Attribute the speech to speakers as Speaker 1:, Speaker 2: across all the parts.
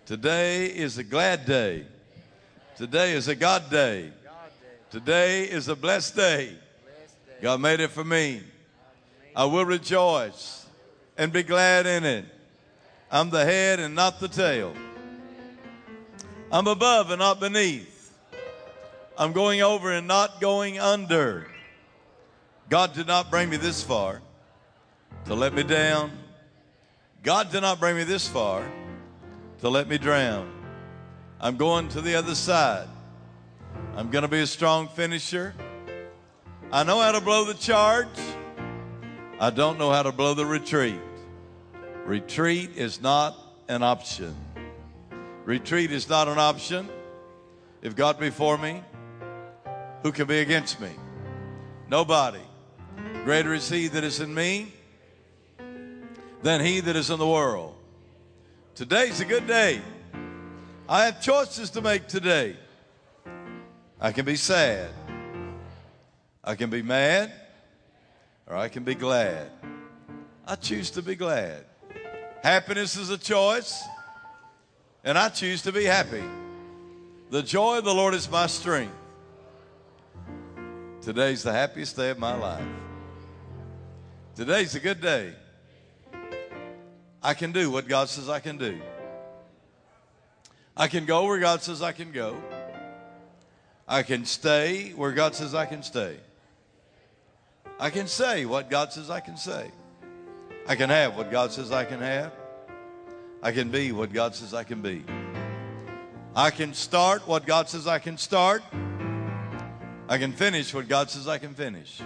Speaker 1: Today is a glad day. Today is a God day. Today is a blessed day. God made it for me. I will rejoice and be glad in it. I'm the head and not the tail. I'm above and not beneath. I'm going over and not going under. God did not bring me this far to let me down. God did not bring me this far to let me drown. I'm going to the other side. I'm going to be a strong finisher. I know how to blow the charge. I don't know how to blow the retreat. Retreat is not an option. Retreat is not an option. If God be for me, who can be against me? Nobody. Greater is he that is in me than he that is in the world. Today's a good day. I have choices to make today. I can be sad. I can be mad, or I can be glad. I choose to be glad. Happiness is a choice, and I choose to be happy. The joy of the Lord is my strength. Today's the happiest day of my life. Today's a good day. I can do what God says I can do. I can go where God says I can go. I can stay where God says I can stay. I can say what God says I can say. I can have what God says I can have. I can be what God says I can be. I can start what God says I can start. I can finish what God says I can finish.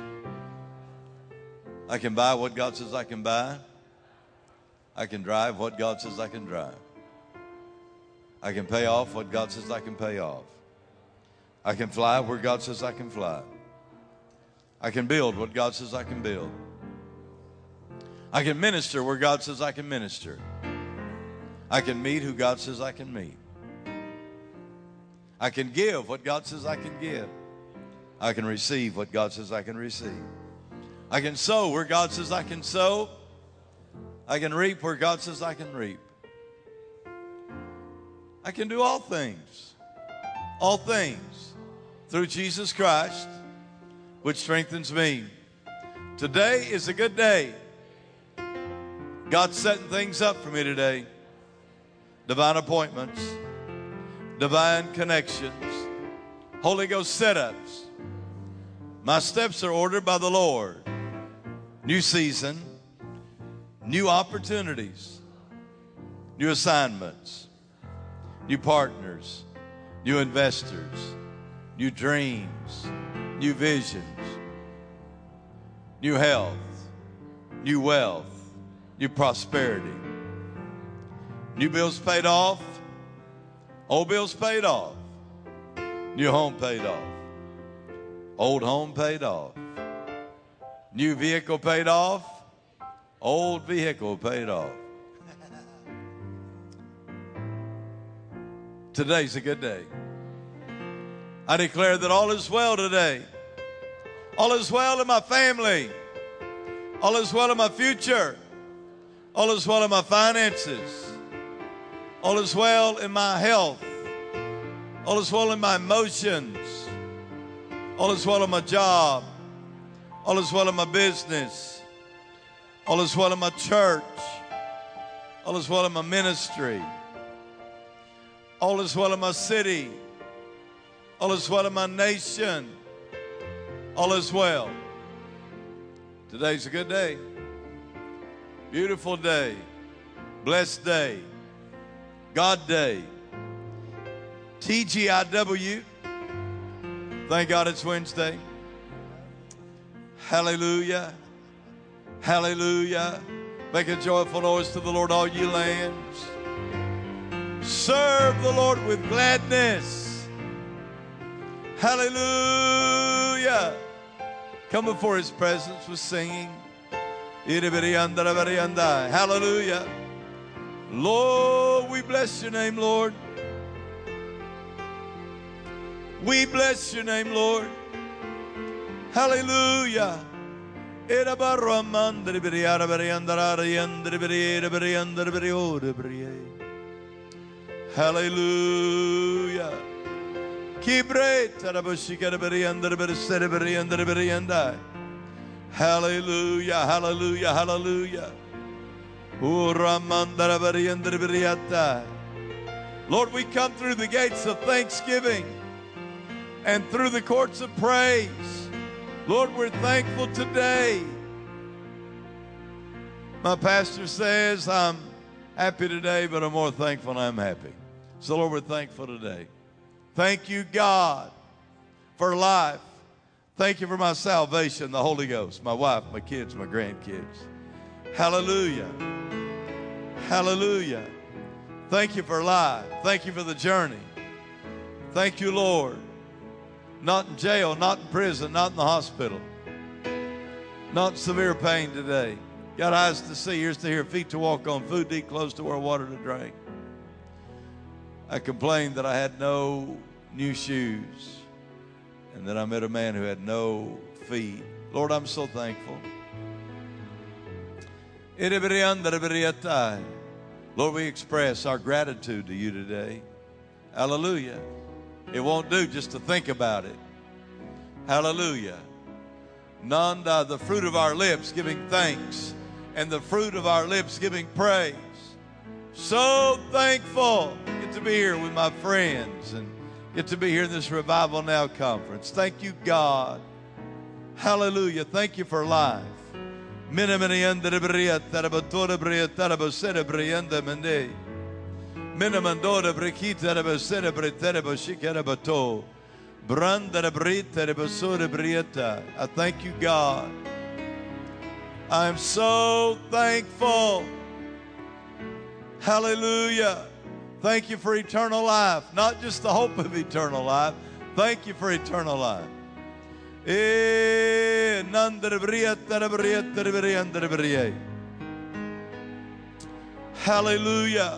Speaker 1: I can buy what God says I can buy. I can drive what God says I can drive. I can pay off what God says I can pay off. I can fly where God says I can fly. I can build what God says I can build. I can minister where God says I can minister. I can meet who God says I can meet. I can give what God says I can give. I can receive what God says I can receive. I can sow where God says I can sow. I can reap where God says I can reap. I can do all things through Jesus Christ, which strengthens me. Today is a good day. God's setting things up for me today. Divine appointments, divine connections, Holy Ghost setups. My steps are ordered by the Lord. New season, new opportunities, new assignments, new partners, new investors, new dreams, new visions, new health, new wealth, new prosperity, new bills paid off, old bills paid off, new home paid off, old home paid off, new vehicle paid off, old vehicle paid off. Today's a good day. I declare that all is well today. All is well in my family. All is well in my future. All is well in my finances. All is well in my health. All is well in my emotions. All is well in my job. All is well in my business. All is well in my church. All is well in my ministry. All is well in my city. All is well in my nation. All is well. Today's a good day. Beautiful day. Blessed day. God day. TGIW. Thank God it's Wednesday. Hallelujah. Hallelujah. Make a joyful noise to the Lord, all ye lands. Serve the Lord with gladness. Hallelujah. Come before his presence with singing. Hallelujah. Lord, we bless your name, Lord. We bless your name, Lord. Hallelujah. Hallelujah. Hallelujah, hallelujah, hallelujah. Lord, we come through the gates of thanksgiving and through the courts of praise. Lord, we're thankful today. My pastor says I'm happy today, but I'm more thankful than I'm happy. So, Lord, we're thankful today. Thank you, God, for life. Thank you for my salvation, the Holy Ghost, my wife, my kids, my grandkids. Hallelujah. Hallelujah. Thank you for life. Thank you for the journey. Thank you, Lord. Not in jail, not in prison, not in the hospital. Not in severe pain today. Got eyes to see, ears to hear, feet to walk on, food to eat, clothes to wear, water to drink. I complained that I had no new shoes and that I met a man who had no feet. Lord, I'm so thankful. Lord, we express our gratitude to you today. Hallelujah. It won't do just to think about it. Hallelujah. Nanda, the fruit of our lips giving thanks and the fruit of our lips giving praise. So thankful. Get to be here with my friends and get to be here in this Revival Now conference. Thank you, God. Hallelujah. Thank you for life. I thank you, God. I'm so thankful. Hallelujah. Thank you for eternal life. Not just the hope of eternal life. Thank you for eternal life. Hallelujah.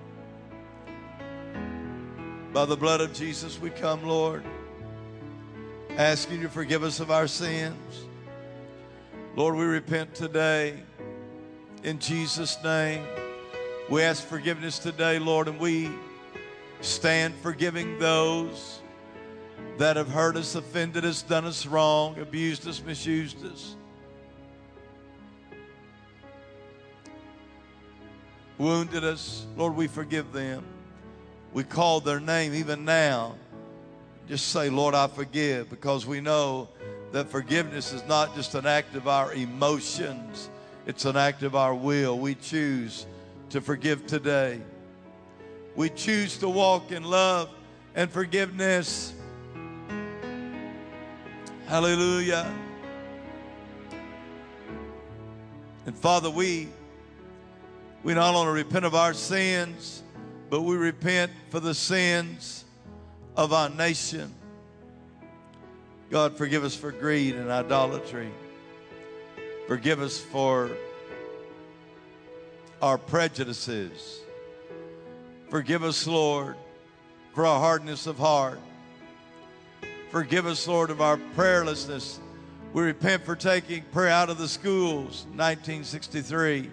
Speaker 1: By the blood of Jesus we come, Lord, asking you to forgive us of our sins. Lord, we repent today in Jesus' name. We ask forgiveness today, Lord, and we stand forgiving those that have hurt us, offended us, done us wrong, abused us, misused us, wounded us. Lord, we forgive them. We call their name even now. Just say, Lord, I forgive, because we know that forgiveness is not just an act of our emotions. It's an act of our will. We choose to forgive today. We choose to walk in love and forgiveness. Hallelujah. And Father, we not only repent of our sins, but we repent for the sins of our nation. God, forgive us for greed and idolatry. Forgive us for our prejudices. Forgive us, Lord, for our hardness of heart. Forgive us, Lord, of our prayerlessness. We repent for taking prayer out of the schools, 1963.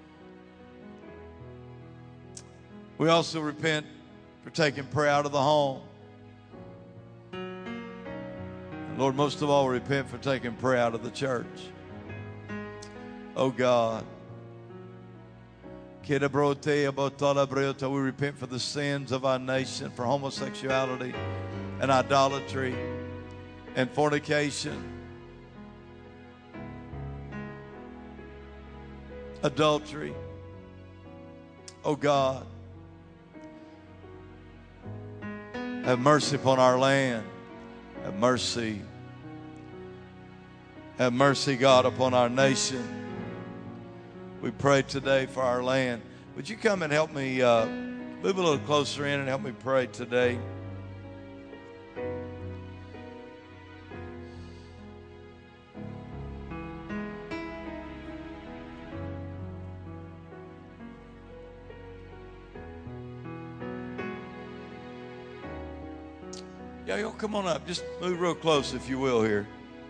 Speaker 1: We also repent for taking prayer out of the home. And Lord, most of all, we repent for taking prayer out of the church. Oh God. We repent for the sins of our nation, for homosexuality and idolatry and fornication, adultery. Oh God, have mercy upon our land. Have mercy. Have mercy, God, upon our nation. We pray today for our land. Would you come and help me move a little closer in and help me pray today? Yeah, y'all come on up. Just move real close, if you will, here.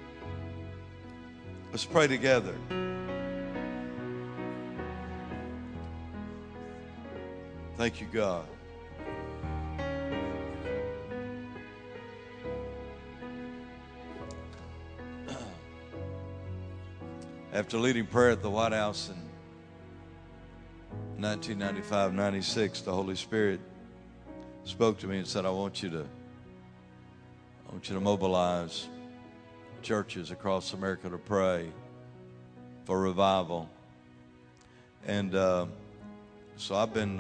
Speaker 1: Let's pray together. Thank you, God. After leading prayer at the White House in 1995-96, the Holy Spirit spoke to me and said, I want you to mobilize churches across America to pray for revival. And so I've been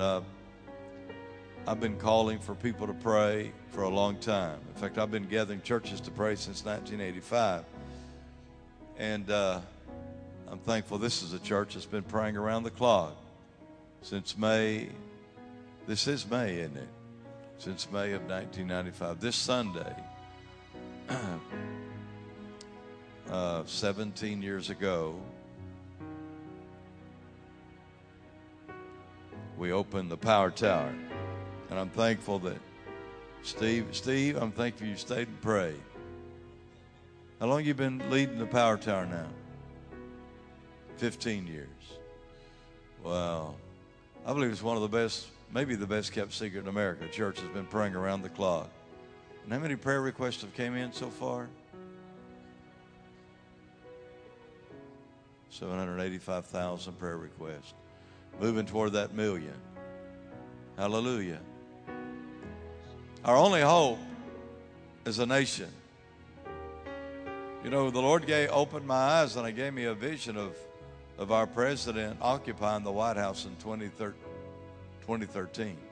Speaker 1: calling for people to pray for a long time. In fact, I've been gathering churches to pray since 1985. And I'm thankful this is a church that's been praying around the clock since May. This is May, isn't it? Since May of 1995. This Sunday, 17 years ago, we opened the Power Tower. And I'm thankful that Steve, I'm thankful you stayed and prayed. How long have you been leading the Power Tower now? 15 years. Wow. I believe it's one of the best, maybe the best kept secret in America. Church has been praying around the clock. And how many prayer requests have came in so far? 785,000 prayer requests. Moving toward that million. Hallelujah. Our only hope as a nation. You know, the Lord opened my eyes and He gave me a vision of our president occupying the White House in 2013.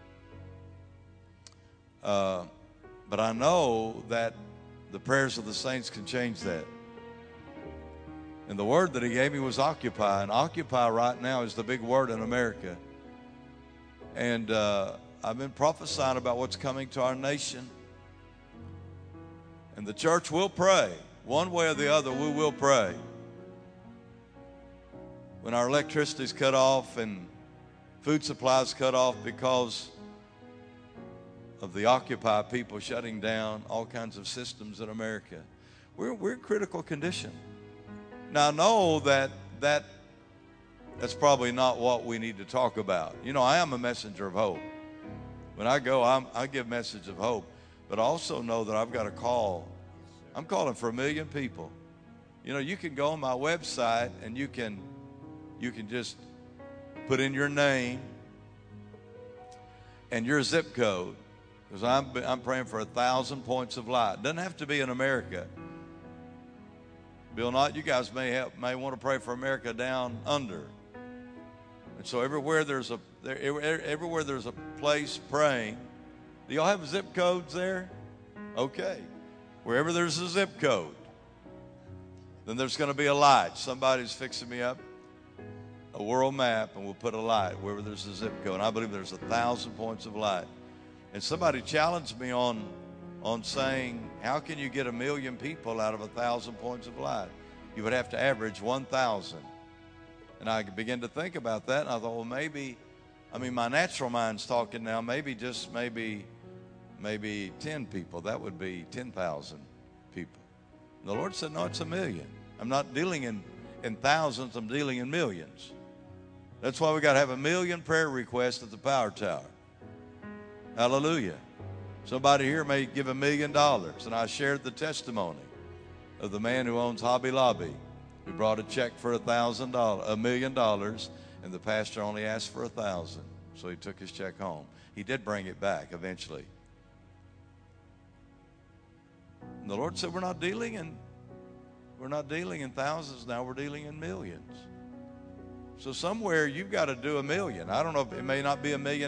Speaker 1: But I know that the prayers of the saints can change that. And the word that He gave me was occupy. And occupy right now is the big word in America. And I've been prophesying about what's coming to our nation. And the church will pray. One way or the other, we will pray. When our electricity is cut off and food supplies cut off because of the Occupy people shutting down all kinds of systems in America, we're in critical condition. Now, I know that's probably not what we need to talk about. You know, I am a messenger of hope. When I go, I give message of hope. But I also know that I've got a call. I'm calling for 1 million people. You know, you can go on my website and you can just put in your name and your zip code. Because I'm praying for 1,000 points of light. It doesn't have to be in America. Bill Knott, you guys may want to pray for America down under. And so everywhere there's a place praying. Do y'all have zip codes there? Okay. Wherever there's a zip code, then there's going to be a light. Somebody's fixing me up a world map, and we'll put a light wherever there's a zip code. And I believe there's 1,000 points of light. And somebody challenged me on saying, how can you get 1 million people out of 1,000 points of light? You would have to average 1,000. And I began to think about that, and I thought, well, maybe, my natural mind's talking now, maybe 10 people. That would be 10,000 people. And the Lord said, no, it's 1 million. I'm not dealing in thousands, I'm dealing in millions. That's why we got to have 1 million prayer requests at the Power Tower. Hallelujah. Somebody here may give $1 million. And I shared the testimony of the man who owns Hobby Lobby, who brought a check for $1 million, and the pastor only asked for 1,000. So he took his check home. He did bring it back eventually. And the Lord said, we're not dealing in thousands now, we're dealing in millions. So somewhere you've got to do 1 million. I don't know, it may not be $1 million.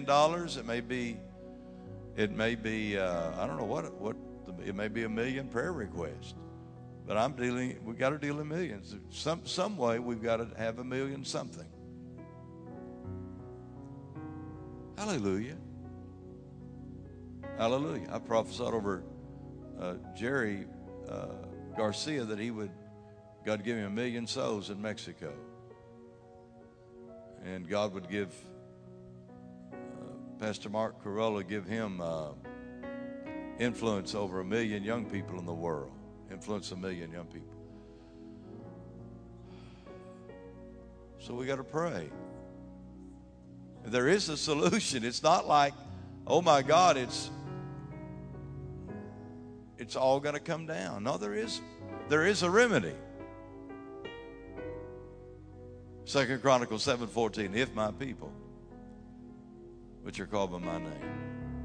Speaker 1: It may be I don't know what it may be 1 million prayer requests. But we've got to deal in millions. Some way we've got to have 1 million something. Hallelujah. Hallelujah. I prophesied over Jerry Garcia that God give him 1 million souls in Mexico. And God would give Pastor Mark Corolla, give him influence over 1 million young people in the world. Influence 1 million young people. So we got to pray. There is a solution. It's not like, oh my God, it's all going to come down. No, there is a remedy. 2 Chronicles 7:14, if my people, which are called by my name.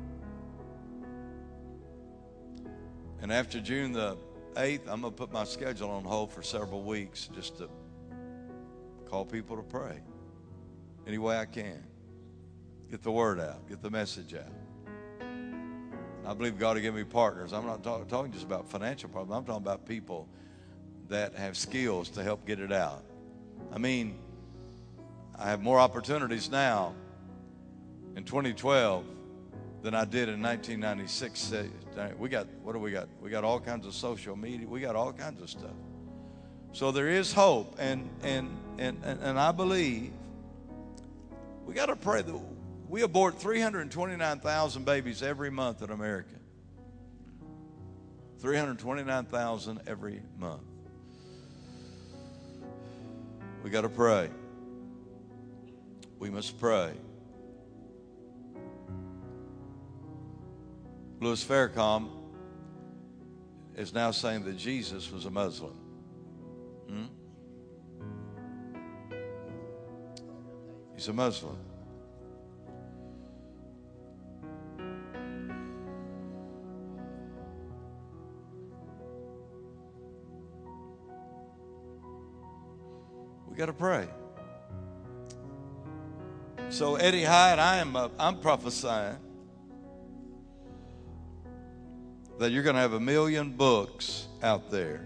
Speaker 1: And after June the 8th, I'm going to put my schedule on hold for several weeks just to call people to pray any way I can. Get the word out. Get the message out. And I believe God will give me partners. I'm not talking just about financial problems. I'm talking about people that have skills to help get it out. I mean, I have more opportunities now in 2012 than I did in 1996. We got, what do we got? We got all kinds of social media. We got all kinds of stuff. So there is hope, and I believe we got to pray. We abort 329,000 babies every month in America. 329,000 every month. We got to pray. We must pray. Louis Farrakhan is now saying that Jesus was a Muslim. He's a Muslim. We got to pray. So Eddie Hyatt, I'm prophesying that you're going to have 1 million books out there.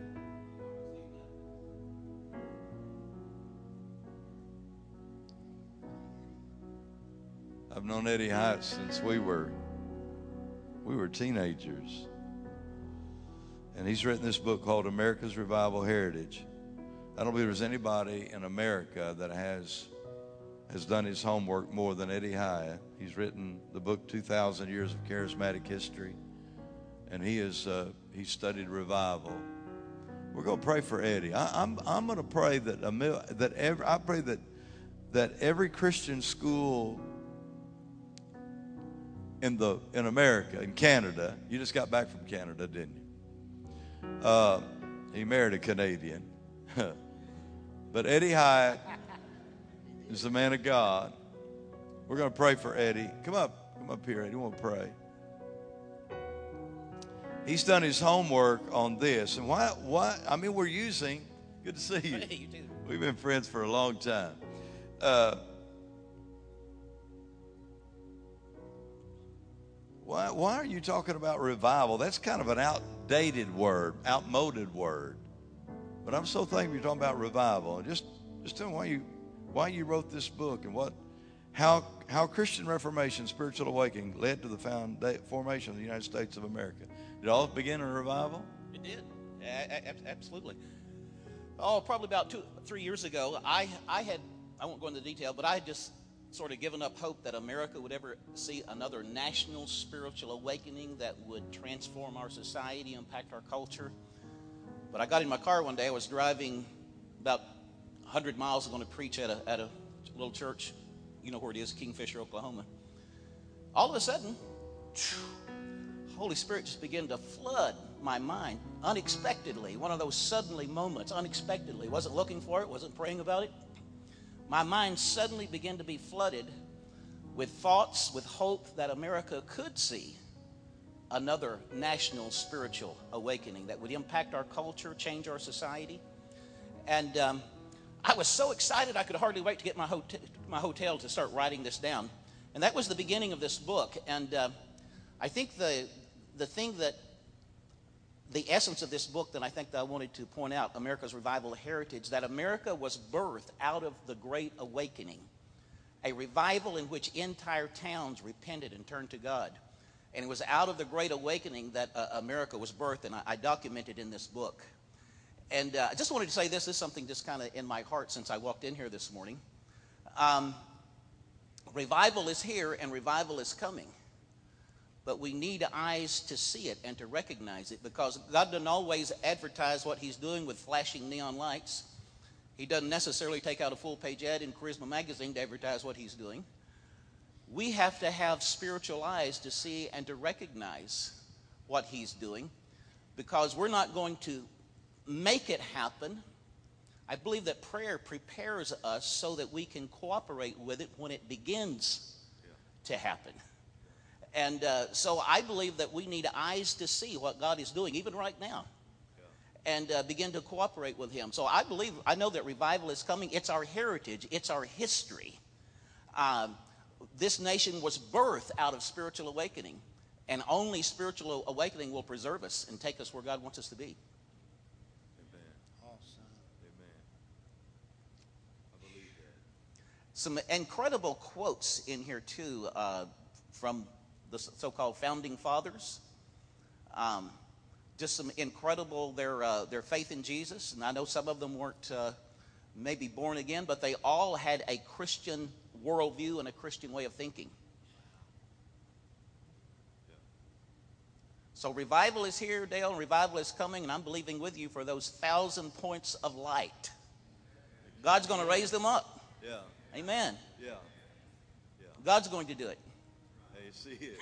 Speaker 1: I've known Eddie Hyatt since we were teenagers. And he's written this book called America's Revival Heritage. I don't believe there's anybody in America that has done his homework more than Eddie Hyatt. He's written the book 2,000 Years of Charismatic History. And he studied revival. We're going to pray for Eddie. I'm going to pray that every Christian school in America, in Canada, you just got back from Canada, didn't you? He married a Canadian. But Eddie Hyatt is a man of God. We're going to pray for Eddie. Come up here, Eddie. We want to pray. He's done his homework on this. And why? I mean, we're using, good to see you.
Speaker 2: Hey, you too.
Speaker 1: We've been friends for a long time. Why are you talking about revival? That's kind of an outdated word, outmoded word. But I'm so thankful you're talking about revival. Just tell me why you wrote this book and how Christian Reformation, spiritual awakening led to the formation of the United States of America. Did it all begin in a revival?
Speaker 2: It did. Absolutely. Oh, probably about 3 years ago, I won't go into detail, but I had just sort of given up hope that America would ever see another national spiritual awakening that would transform our society, impact our culture. But I got in my car one day. I was driving about 100 miles. I'm going to preach at a little church. You know where it is, Kingfisher, Oklahoma. All of a sudden, Holy Spirit just began to flood my mind unexpectedly. One of those suddenly moments, unexpectedly. Wasn't looking for it, wasn't praying about it. My mind suddenly began to be flooded with thoughts, with hope that America could see another national spiritual awakening that would impact our culture, change our society. And I was so excited I could hardly wait to get my hotel to start writing this down. And that was the beginning of this book. And I think the essence of this book that I think that I wanted to point out, America's Revival Heritage, that America was birthed out of the Great Awakening, a revival in which entire towns repented and turned to God. And it was out of the Great Awakening that America was birthed, and I documented in this book. And I just wanted to say this is something just kind of in my heart since I walked in here this morning. Revival is here and revival is coming. But we need eyes to see it and to recognize it, because God doesn't always advertise what he's doing with flashing neon lights. He doesn't necessarily take out a full-page ad in Charisma magazine to advertise what he's doing. We have to have spiritual eyes to see and to recognize what he's doing, because we're not going to make it happen. I believe that prayer prepares us so that we can cooperate with it when it begins to happen. And so I believe that we need eyes to see what God is doing, even right now, and begin to cooperate with him. So I know that revival is coming. It's our heritage. It's our history. This nation was birthed out of spiritual awakening, and only spiritual awakening will preserve us and take us where God wants us to be. Some incredible quotes in here, too, from the so-called founding fathers. Just some incredible, their faith in Jesus. And I know some of them weren't maybe born again, but they all had a Christian worldview and a Christian way of thinking. So revival is here, Dale, and revival is coming, and I'm believing with you for those 1,000 points of light. God's going to raise them up.
Speaker 1: Yeah.
Speaker 2: Amen.
Speaker 1: Yeah.
Speaker 2: God's going to do it.
Speaker 1: Hey, see it.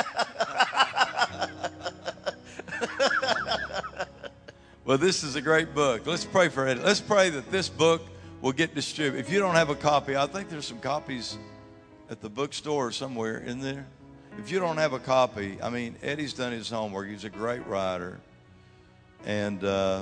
Speaker 1: Well, this is a great book. Let's pray for it. Let's pray that this book will get distributed. If you don't have a copy, I think there's some copies at the bookstore or somewhere in there. If you don't have a copy, I mean, Eddie's done his homework. He's a great writer. And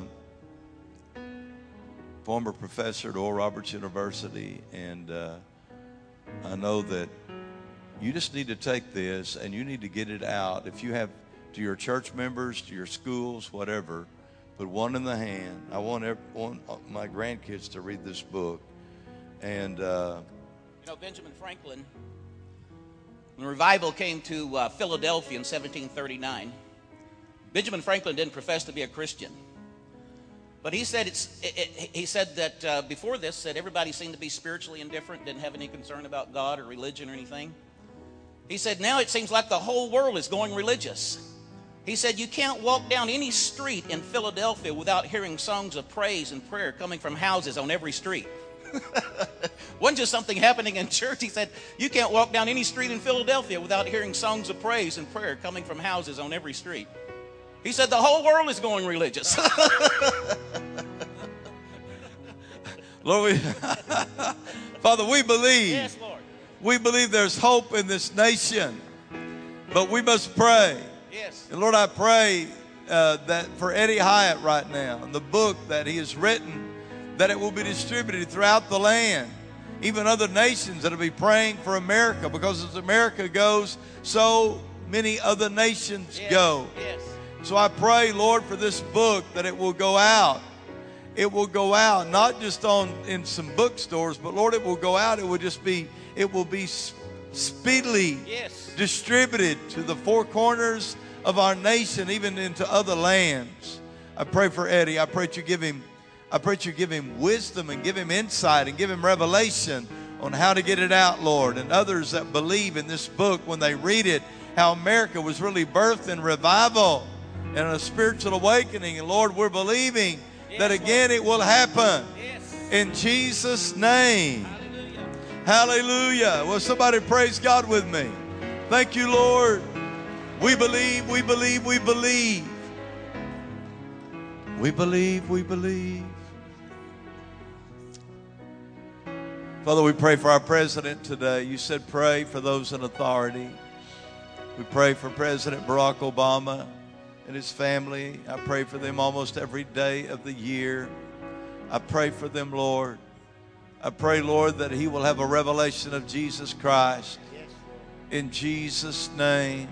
Speaker 1: former professor at Oral Roberts University, and I know that you just need to take this and you need to get it out. If you have, to your church members, to your schools, whatever, put one in the hand. I want my grandkids to read this book. And
Speaker 2: Benjamin Franklin, when revival came to Philadelphia in 1739, Benjamin Franklin didn't profess to be a Christian. But he said that before this, that everybody seemed to be spiritually indifferent, didn't have any concern about God or religion or anything. He said, now it seems like the whole world is going religious. He said, you can't walk down any street in Philadelphia without hearing songs of praise and prayer coming from houses on every street. Wasn't just something happening in church. He said, you can't walk down any street in Philadelphia without hearing songs of praise and prayer coming from houses on every street. He said, the whole world is going religious.
Speaker 1: Lord, Father, we believe.
Speaker 2: Yes, Lord.
Speaker 1: We believe there's hope in this nation, but we must pray.
Speaker 2: Yes.
Speaker 1: And Lord, I pray that for Eddie Hyatt right now, the book that he has written, that it will be distributed throughout the land. Even other nations that will be praying for America, because as America goes, so many other nations go.
Speaker 2: Yes.
Speaker 1: So I pray, Lord, for this book that it will go out. It will go out, not just in some bookstores, but Lord, it will go out. It will be speedily distributed to the four corners of our nation, even into other lands. I pray for Eddie. I pray that you give him wisdom and give him insight and give him revelation on how to get it out, Lord. And others that believe in this book, when they read it, how America was really birthed in revival and a spiritual awakening. And Lord, we're believing that again it will happen. In Jesus' name. Hallelujah. Well, somebody praise God with me. Thank you, Lord. We believe, we believe, we believe. We believe, we believe. Father, we pray for our president today. You said pray for those in authority. We pray for President Barack Obama and his family. I pray for them almost every day of the year. I pray for them, Lord. I pray, Lord, that he will have a revelation of Jesus Christ. In Jesus' name.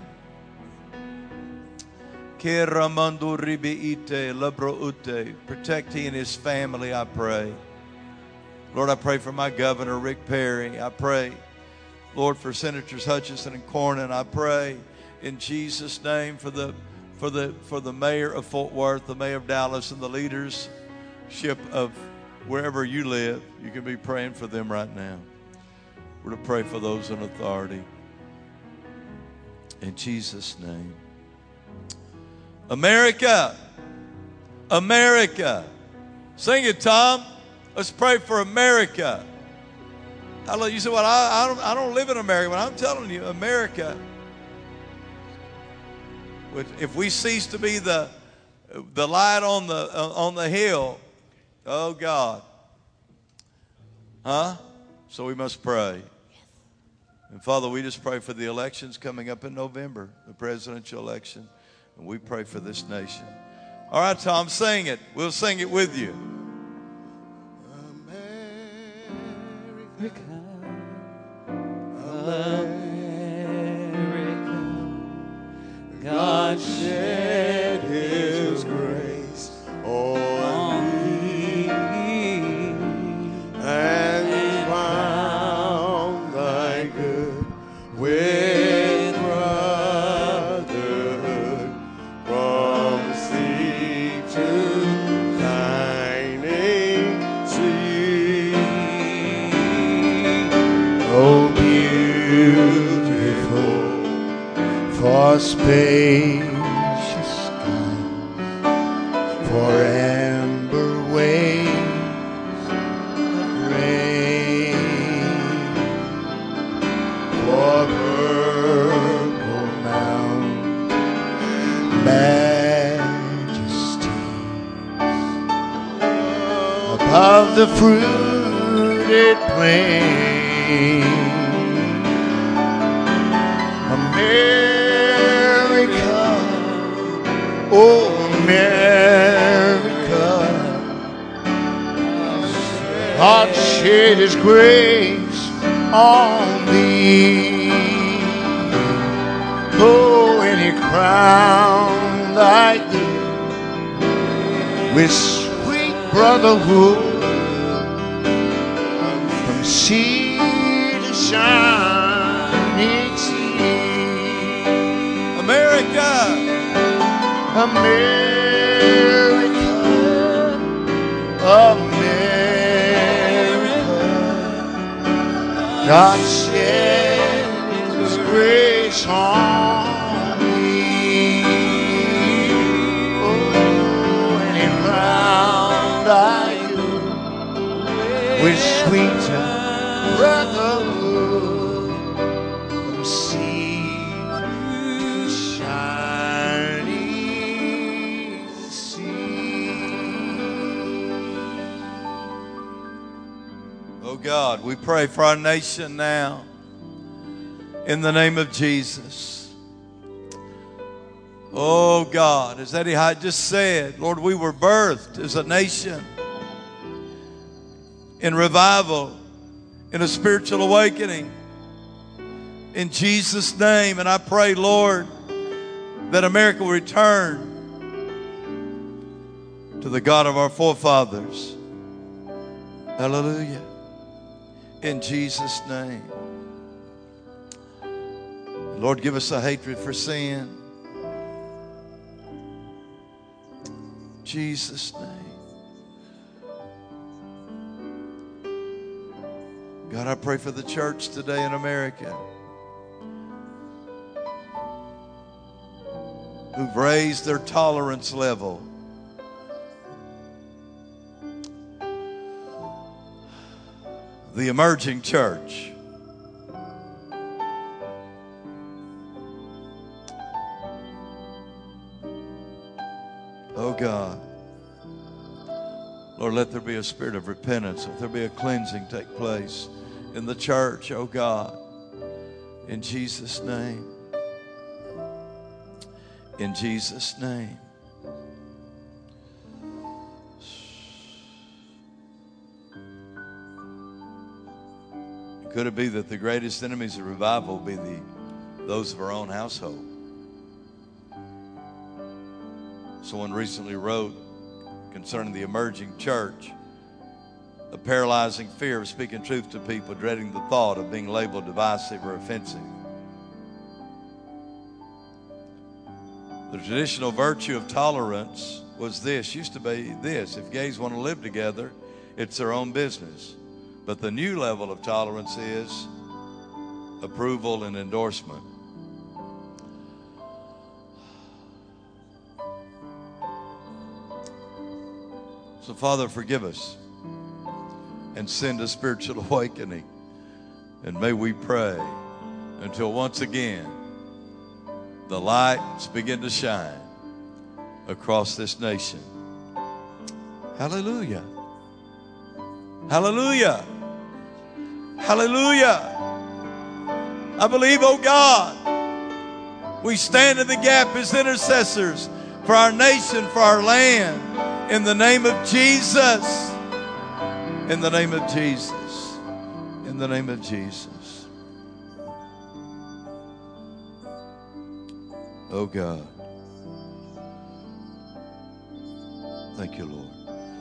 Speaker 1: Protect he and his family, I pray. Lord, I pray for my governor, Rick Perry. I pray, Lord, for Senators Hutchinson and Cornyn. I pray in Jesus' name for the mayor of Fort Worth, the mayor of Dallas, and the leadership of wherever you live. You can be praying for them right now. We're to pray for those in authority. In Jesus' name. America. America. Sing it, Tom. Let's pray for America. You say, well, I don't live in America, but I'm telling you, America. If we cease to be the light on the hill, oh God, Huh? So we must pray. And Father, we just pray for the elections coming up in November, the presidential election. And we pray for this nation. All right, Tom, sing it. We'll sing it with you.
Speaker 2: America, America, God shed His grace on thee,
Speaker 3: and found thy good with brotherhood from sea to shining sea. Oh, beautiful for spacious skies, for amber waves of rain, for purple mountain majesties, above the fruited plain. America, oh America, God shed His grace on thee. Oh, and He crowned thy good with sweet brotherhood from sea to shining sea.
Speaker 1: America!
Speaker 3: America, America, God shed His grace on me. Oh, and He crowned thy good with sweet brotherhood from sea to shining sea.
Speaker 1: Oh God, we pray for our nation now in the name of Jesus. Oh God, as Eddie Hyde just said, Lord, we were birthed as a nation in revival, in a spiritual awakening. In Jesus' name, and I pray, Lord, that America will return to the God of our forefathers. Hallelujah. In Jesus' name. Lord, give us a hatred for sin. Jesus' name. God, I pray for the church today in America who've raised their tolerance level. The emerging church. Oh God. Lord, let there be a spirit of repentance. Let there be a cleansing take place in the church, oh God. In Jesus' name. In Jesus' name. Could it be that the greatest enemies of revival will be those of our own household? Someone recently wrote concerning the emerging church, a paralyzing fear of speaking truth to people, dreading the thought of being labeled divisive or offensive. The traditional virtue of tolerance used to be this: if gays want to live together, it's their own business. But the new level of tolerance is approval and endorsement. So, Father, forgive us and send a spiritual awakening. And may we pray until once again the lights begin to shine across this nation. Hallelujah. Hallelujah. Hallelujah. I believe, oh God, we stand in the gap as intercessors for our nation, for our land, in the name of Jesus. In the name of Jesus. In the name of Jesus. Oh God. Thank you, Lord.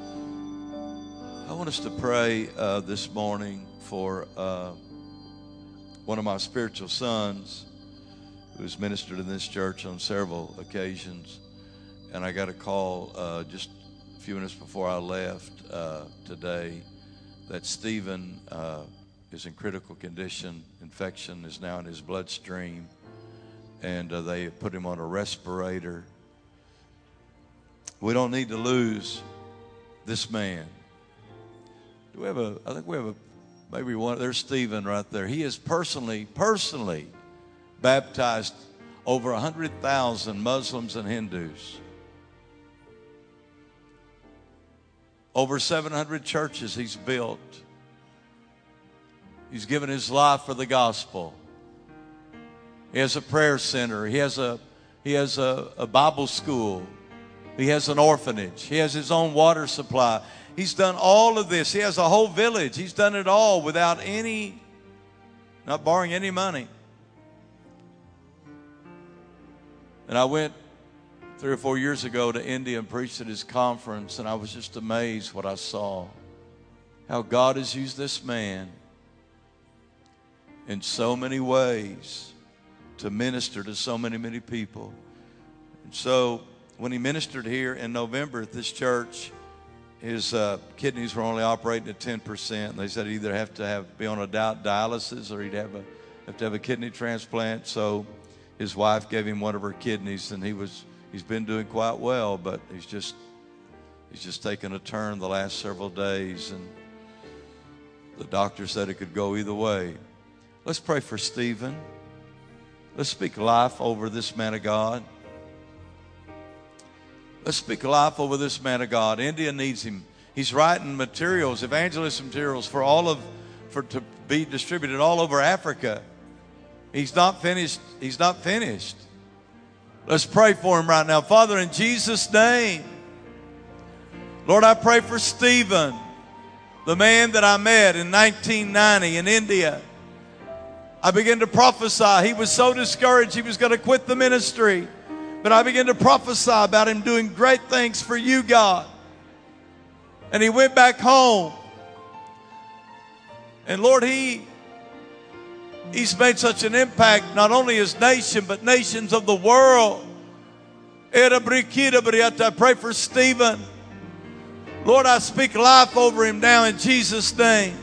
Speaker 1: I want us to pray this morning for one of my spiritual sons who's ministered in this church on several occasions. And I got a call just a few minutes before I left today that Stephen is in critical condition. Infection is now in his bloodstream, and they put him on a respirator. We don't need to lose this man. Do we have I think we have maybe one. There's Stephen right there. He has personally baptized over 100,000 Muslims and Hindus. Over 700 churches he's built. He's given his life for the gospel. He has a prayer center. He has a Bible school. He has an orphanage. He has his own water supply. He's done all of this. He has a whole village. He's done it all without not borrowing any money. And I went 3 or 4 years ago to India and preached at his conference, and I was just amazed what I saw. How God has used this man in so many ways to minister to so many people. And so when he ministered here in November at this church, his kidneys were only operating at 10%. And they said he'd either have to be on a dialysis or he'd have to have a kidney transplant. So his wife gave him one of her kidneys, and he's been doing quite well, but he's just taken a turn the last several days, and the doctor said it could go either way. Let's pray for Stephen. Let's speak life over this man of God. Let's speak life over this man of God. India needs him. He's writing materials, evangelism materials to be distributed all over Africa. He's not finished. He's not finished. Let's pray for him right now. Father, in Jesus' name, Lord, I pray for Stephen, the man that I met in 1990 in India. I began to prophesy. He was so discouraged he was going to quit the ministry. But I began to prophesy about him doing great things for you, God. And he went back home. And Lord, he's made such an impact, not only his nation, but nations of the world. I pray for Stephen. Lord, I speak life over him now in Jesus' name.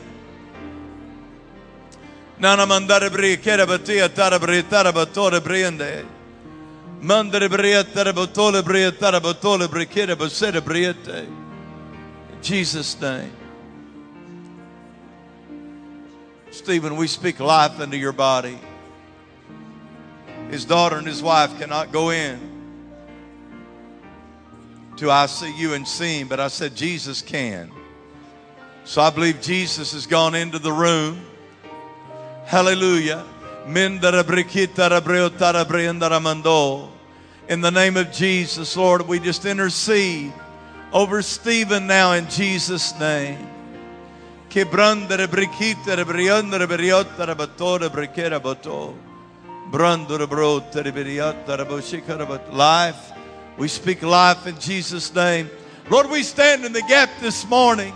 Speaker 1: In Jesus' name. Stephen, we speak life into your body. His daughter and his wife cannot go in to ICU and see him, but I said Jesus can. So I believe Jesus has gone into the room. Hallelujah. In the name of Jesus, Lord, we just intercede over Stephen now in Jesus' name. Life. We speak life in Jesus' name. Lord, we stand in the gap this morning.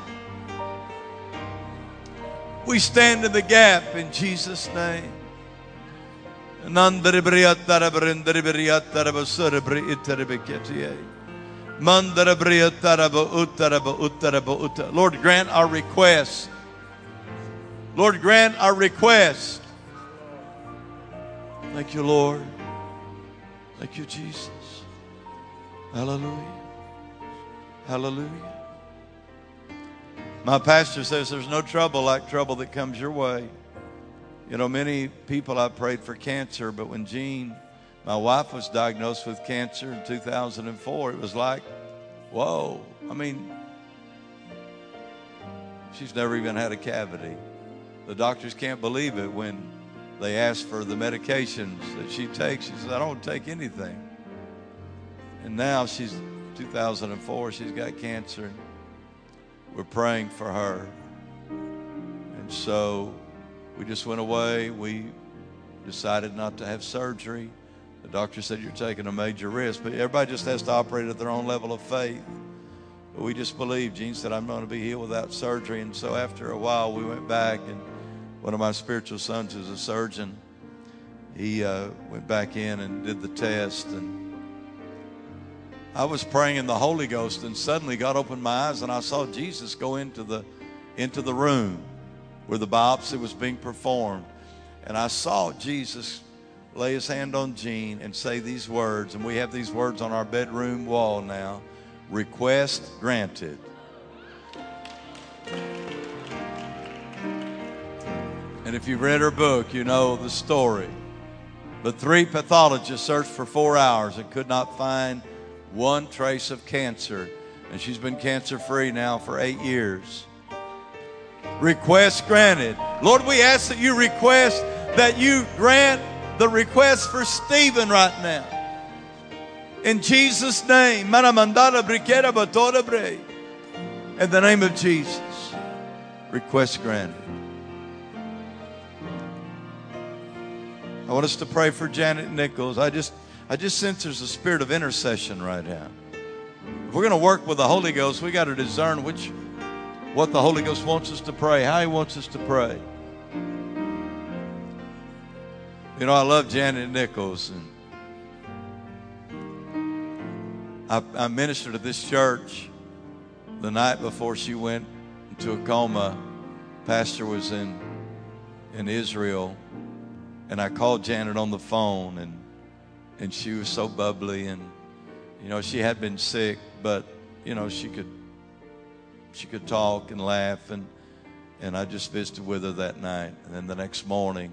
Speaker 1: We stand in the gap in Jesus' name. Lord, grant our request. Lord, grant our request. Thank you, Lord. Thank you, Jesus. Hallelujah. Hallelujah. My pastor says there's no trouble like trouble that comes your way. You know, many people I prayed for cancer, but when Jean, my wife, was diagnosed with cancer in 2004, it was like, whoa. I mean, she's never even had a cavity. The doctors can't believe it when they ask for the medications that she takes. She says, I don't take anything. And now she's 2004, she's got cancer. We're praying for her. And so we just went away. We decided not to have surgery. The doctor said, you're taking a major risk. But everybody just has to operate at their own level of faith. But we just believed. Gene said, I'm going to be healed without surgery. And so after a while, we went back, and one of my spiritual sons is a surgeon. He went back in and did the test. And I was praying in the Holy Ghost, and suddenly God opened my eyes, and I saw Jesus go into the room where the biopsy was being performed. And I saw Jesus lay his hand on Gene and say these words, and we have these words on our bedroom wall now: request granted. And if you've read her book, you know the story. But 3 pathologists searched for 4 hours and could not find one trace of cancer. And she's been cancer-free now for 8 years. Request granted. Lord, we ask that you grant the request for Stephen right now. In Jesus' name. In the name of Jesus. Request granted. I want us to pray for Janet Nichols. I just sense there's a spirit of intercession right now. If we're going to work with the Holy Ghost, we got to discern what the Holy Ghost wants us to pray, how he wants us to pray. You know, I love Janet Nichols, and I ministered at this church the night before she went into a coma. Pastor was in Israel, and I called Janet on the phone, and she was so bubbly, and you know, she had been sick, but you know, she could talk and laugh, and I just visited with her that night. And then the next morning,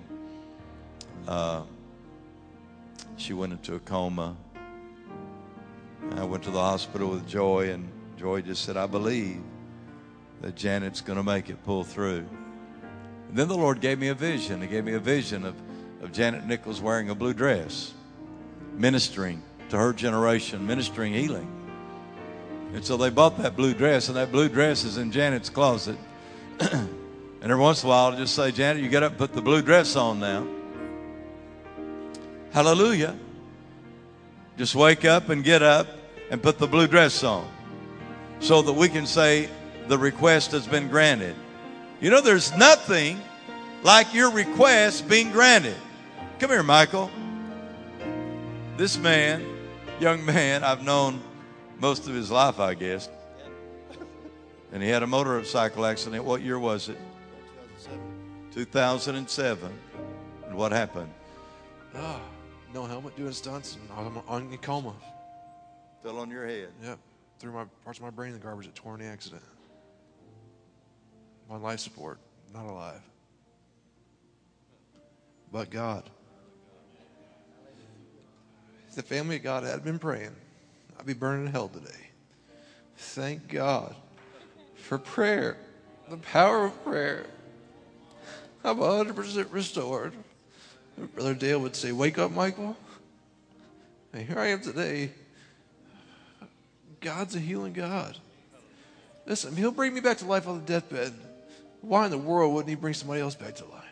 Speaker 1: she went into a coma. And I went to the hospital with Joy, and Joy just said, I believe that Janet's going to make it, pull through. And then the Lord gave me a vision. He gave me a vision of Janet Nichols wearing a blue dress, ministering to her generation, ministering healing. And so they bought that blue dress, and that blue dress is in Janet's closet. And every once in a while, I'll just say, Janet, you get up and put the blue dress on now. Hallelujah. Just wake up and get up and put the blue dress on so that we can say the request has been granted. You know, there's nothing like your request being granted. Come here, Michael. This man, young man, I've known most of his life, I guess. And he had a motorcycle accident. What year was it? 2007. And what happened?
Speaker 4: No helmet, doing stunts, and I'm in coma.
Speaker 1: Fell on your head.
Speaker 4: Yep. Threw my parts of my brain in the garbage at torn accident. On life support, not alive. But God. If the family of God had been praying, I'd be burning in hell today. Thank God for prayer, the power of prayer. I'm 100% restored. Brother Dale would say, wake up, Michael. And here I am today. God's a healing God. Listen, he'll bring me back to life on the deathbed. Why in the world wouldn't he bring somebody else back to life?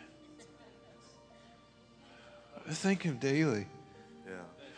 Speaker 4: I thank him daily.
Speaker 1: Yeah.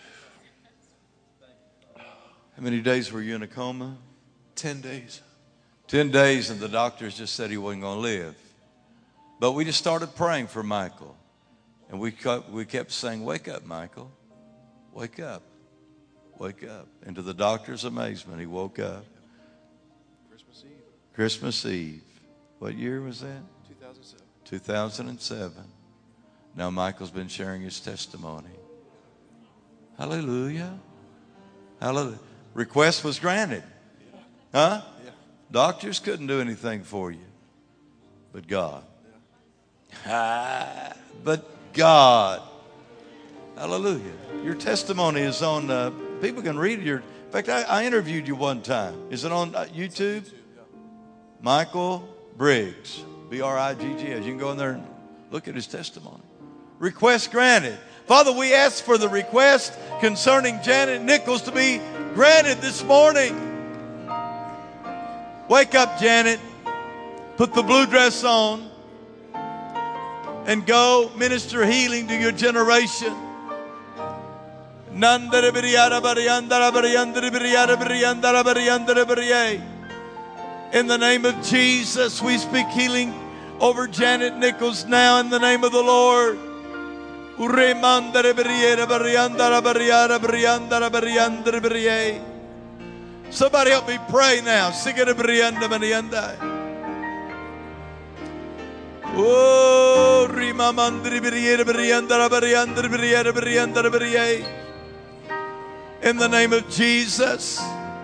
Speaker 1: How many days were you in a coma?
Speaker 4: 10 days.
Speaker 1: 10 days, and the doctors just said he wasn't going to live. But we just started praying for Michael. And we kept saying, wake up, Michael. Wake up. Wake up. And to the doctor's amazement, he woke up.
Speaker 4: Christmas Eve.
Speaker 1: Christmas Eve. What year was that?
Speaker 4: 2007.
Speaker 1: 2007. Now Michael's been sharing his testimony. Hallelujah. Hallelujah. Request was granted. Huh?
Speaker 4: Yeah.
Speaker 1: Doctors couldn't do anything for you. But God.
Speaker 4: Yeah.
Speaker 1: But God. Hallelujah. Your testimony is on, people can read your, in fact, I interviewed you one time. Is it on YouTube? Michael Briggs. B-R-I-G-G-S. You can go in there and look at his testimony. Request granted. Father, we ask for the request concerning Janet Nichols to be granted this morning. Wake up, Janet. Put the blue dress on and go minister healing to your generation. In the name of Jesus, we speak healing over Janet Nichols now in the name of the Lord. Somebody help me pray now. Oh, in the name of Jesus.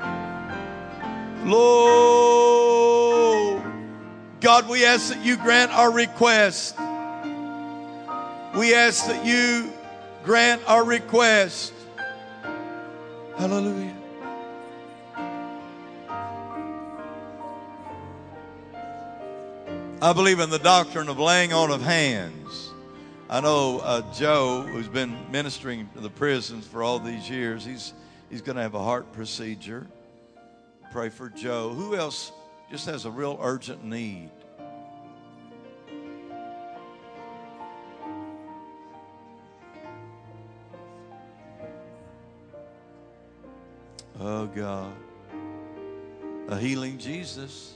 Speaker 1: Lord, God, we ask that you grant our request. We ask that you grant our request. Hallelujah. I believe in the doctrine of laying on of hands. I know Joe, who's been ministering to the prisons for all these years, he's going to have a heart procedure. Pray for Joe. Who else just has a real urgent need? Oh, God. A healing Jesus.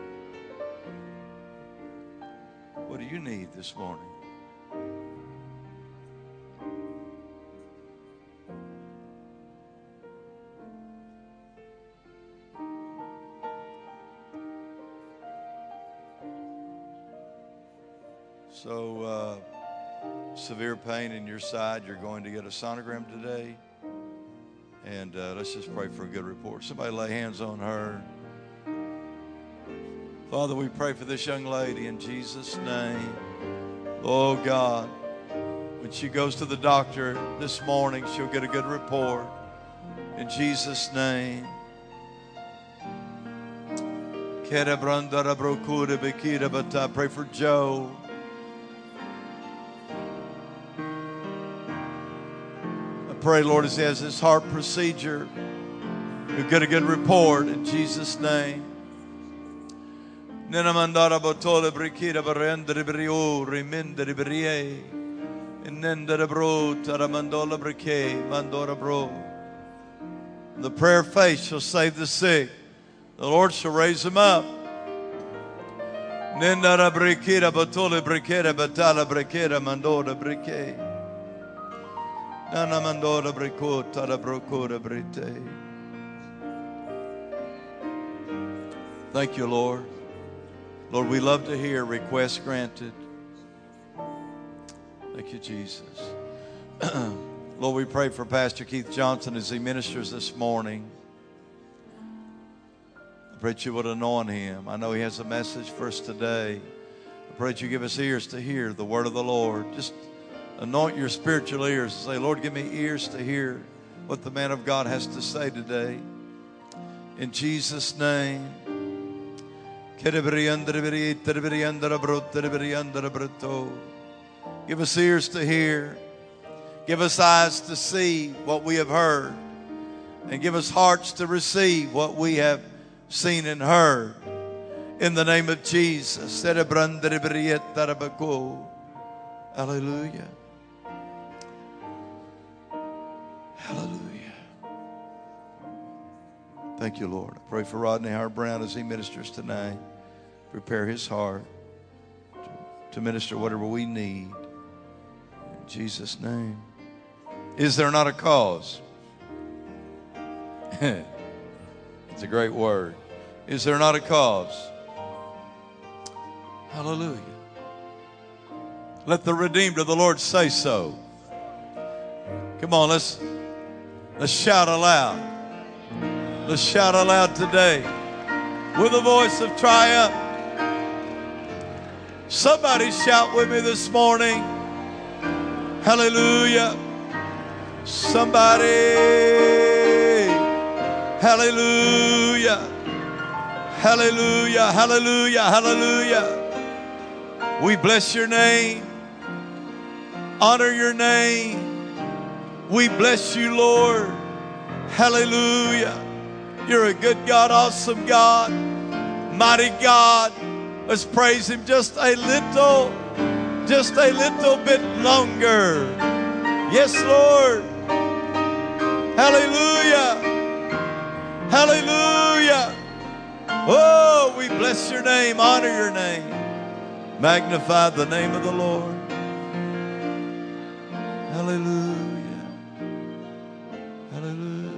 Speaker 1: What do you need this morning? So, severe pain in your side. You're going to get a sonogram today. And let's just pray for a good report. Somebody lay hands on her. Father, we pray for this young lady in Jesus' name. Oh, God, when she goes to the doctor this morning, she'll get a good report. In Jesus' name. Pray for Joe. I pray, Lord, as he has this heart procedure, you'll get a good report in Jesus' name. Nenamandara botole brikira barendere brio rimendere brie inendere bro taramandola brike mandora bro. The prayer of faith shall save the sick. The Lord shall raise them up. Nendara brikira botole brikira batala brikira mandora brike. Nana mandora briko tara brokora brite. Thank you, Lord. Lord, we love to hear requests granted. Thank you, Jesus. Lord, we pray for Pastor Keith Johnson as he ministers this morning. I pray that you would anoint him. I know he has a message for us today. I pray that you give us ears to hear the word of the Lord. Just anoint your spiritual ears and say, Lord, give me ears to hear what the man of God has to say today. In Jesus' name. Give us ears to hear. Give us eyes to see what we have heard. And give us hearts to receive what we have seen and heard. In the name of Jesus. Hallelujah. Hallelujah. Thank you, Lord. I pray for Rodney Howard Brown as he ministers tonight. Prepare his heart to minister whatever we need. In Jesus' name. Is there not a cause? It's a great word. Is there not a cause? Hallelujah. Let the redeemed of the Lord say so. Come on, let's shout aloud. Let's shout aloud today with a voice of triumph. Somebody shout with me this morning. Hallelujah. Somebody. Hallelujah. Hallelujah. Hallelujah. Hallelujah. We bless your name, honor your name. We bless you, Lord. Hallelujah. You're a good God, awesome God, mighty God. Let's praise him just a little bit longer. Yes, Lord. Hallelujah. Hallelujah. Oh, we bless your name, honor your name, magnify the name of the Lord. Hallelujah. Hallelujah.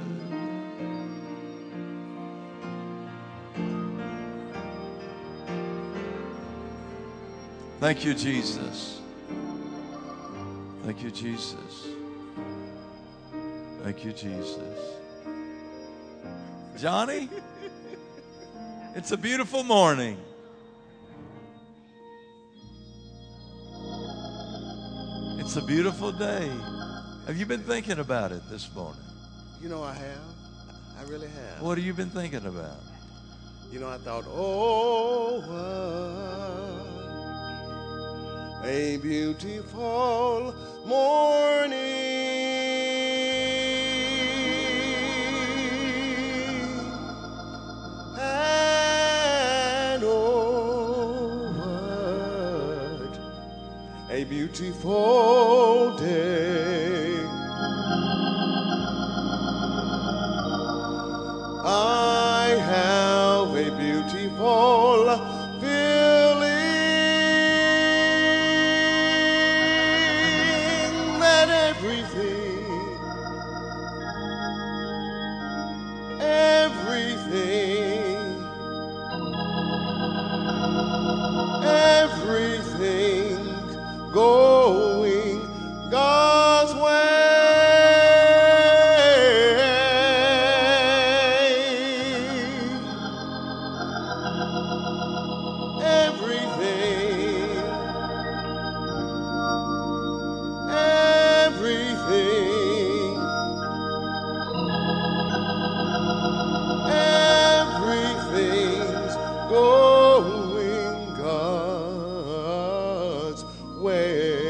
Speaker 1: Thank you, Jesus. Thank you, Jesus. Thank you, Jesus. Johnny, it's a beautiful morning. It's a beautiful day. Have you been thinking about it this morning?
Speaker 5: You know I have. I really have.
Speaker 1: What have you been thinking about?
Speaker 5: You know, I thought, oh, what a beautiful morning. And oh, what a beautiful day. I have a beautiful feeling that everything's going God's way. Everything's going God's way.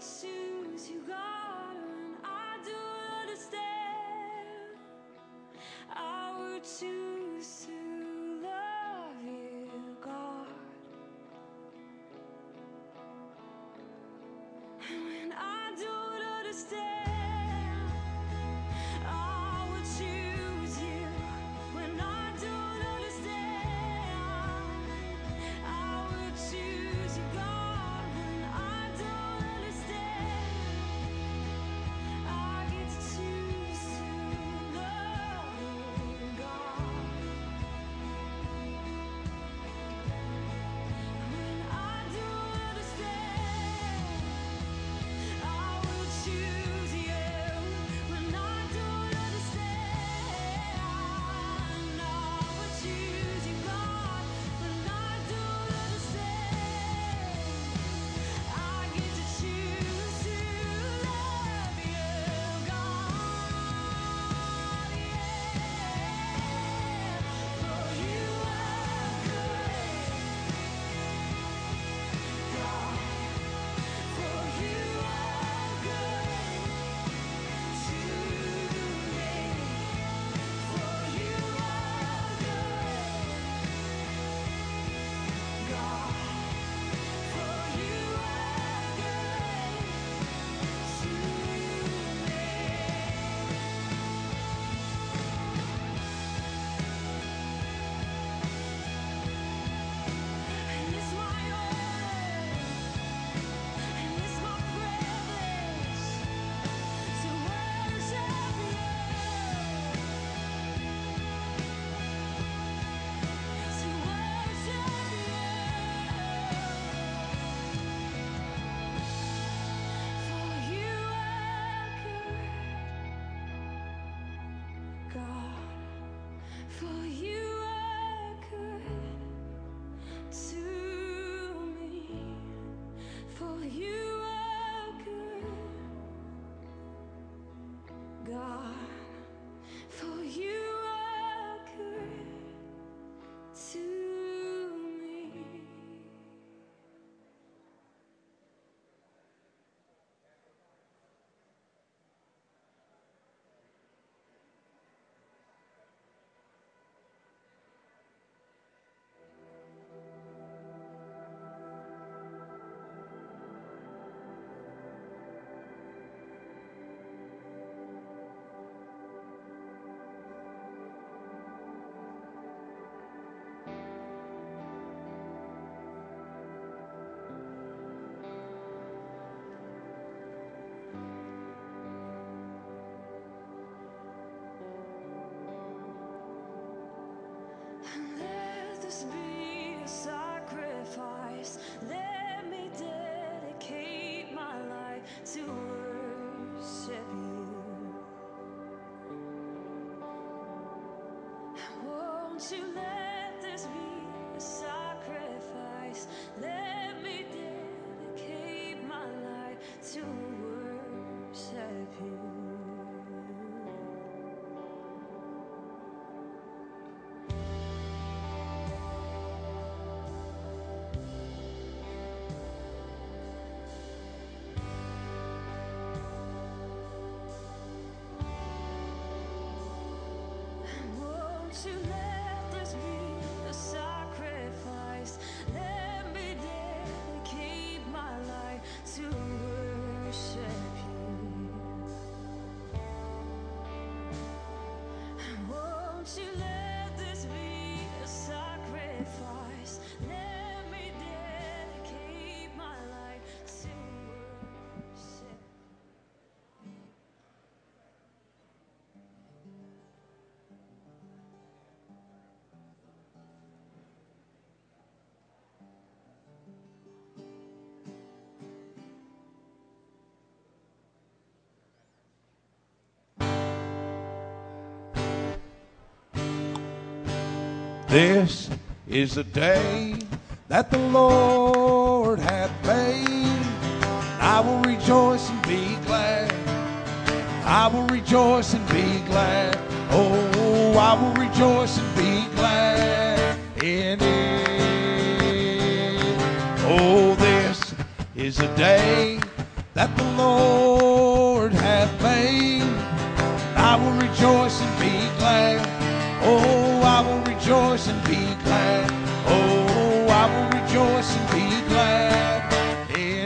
Speaker 6: choose you, God, when I don't understand. I would choose to love you, God. And when I don't understand, I would choose you. When I don't understand, I would choose you, God. When I don't understand, I get to choose to love you, God. When I don't understand, I will choose you. When I don't understand, I will choose you, God. When I don't understand, I get to choose to love you, God. Yeah, for you are good, God. For you are good to me. For you are good, God. For you are good to me. And it's my honor, and it's my privilege to worship you, to worship you. For you are good, God. For you are good to me. For you are good, God. For you are good to me. Let this be a sacrifice. Let me dedicate my life to worship you. Won't you let this be a sacrifice? Let me dedicate my life to worship you. Won't you let this be a sacrifice? Let me dedicate my life to worship you. Won't you let this be a sacrifice? Let me dedicate my life to worship.
Speaker 3: This is the day that the Lord hath made. I will rejoice and be glad. I will rejoice and be glad. Oh, I will rejoice and be glad in it. Oh, this is a day that the Lord hath made. I will rejoice and be glad. Oh, I will rejoice and be glad. Oh, I will rejoice and be glad in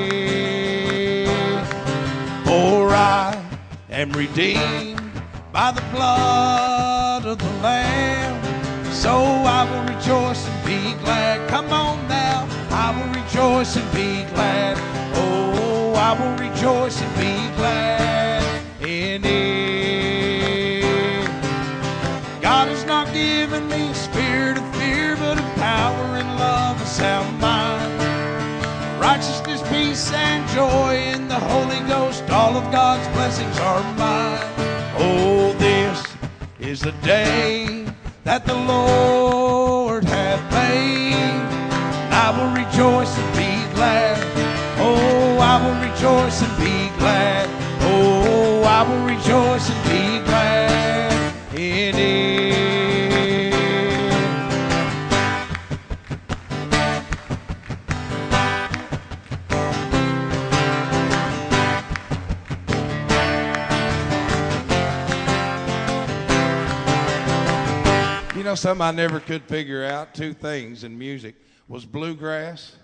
Speaker 3: it. For I am redeemed by the blood of the Lamb. So I will rejoice and be glad. Come on now. I will rejoice and be glad. Oh, I will rejoice and be glad in it. God has not given me a spirit of fear, but of power and love, a sound mind. Righteousness, peace, and joy in the Holy Ghost. All of God's blessings are mine. Oh, this is the day that the Lord hath made. I will rejoice and be glad. Oh, I will rejoice and be glad. Oh, I will rejoice and be glad in it. You know, something I never could figure out, two things in music, was bluegrass.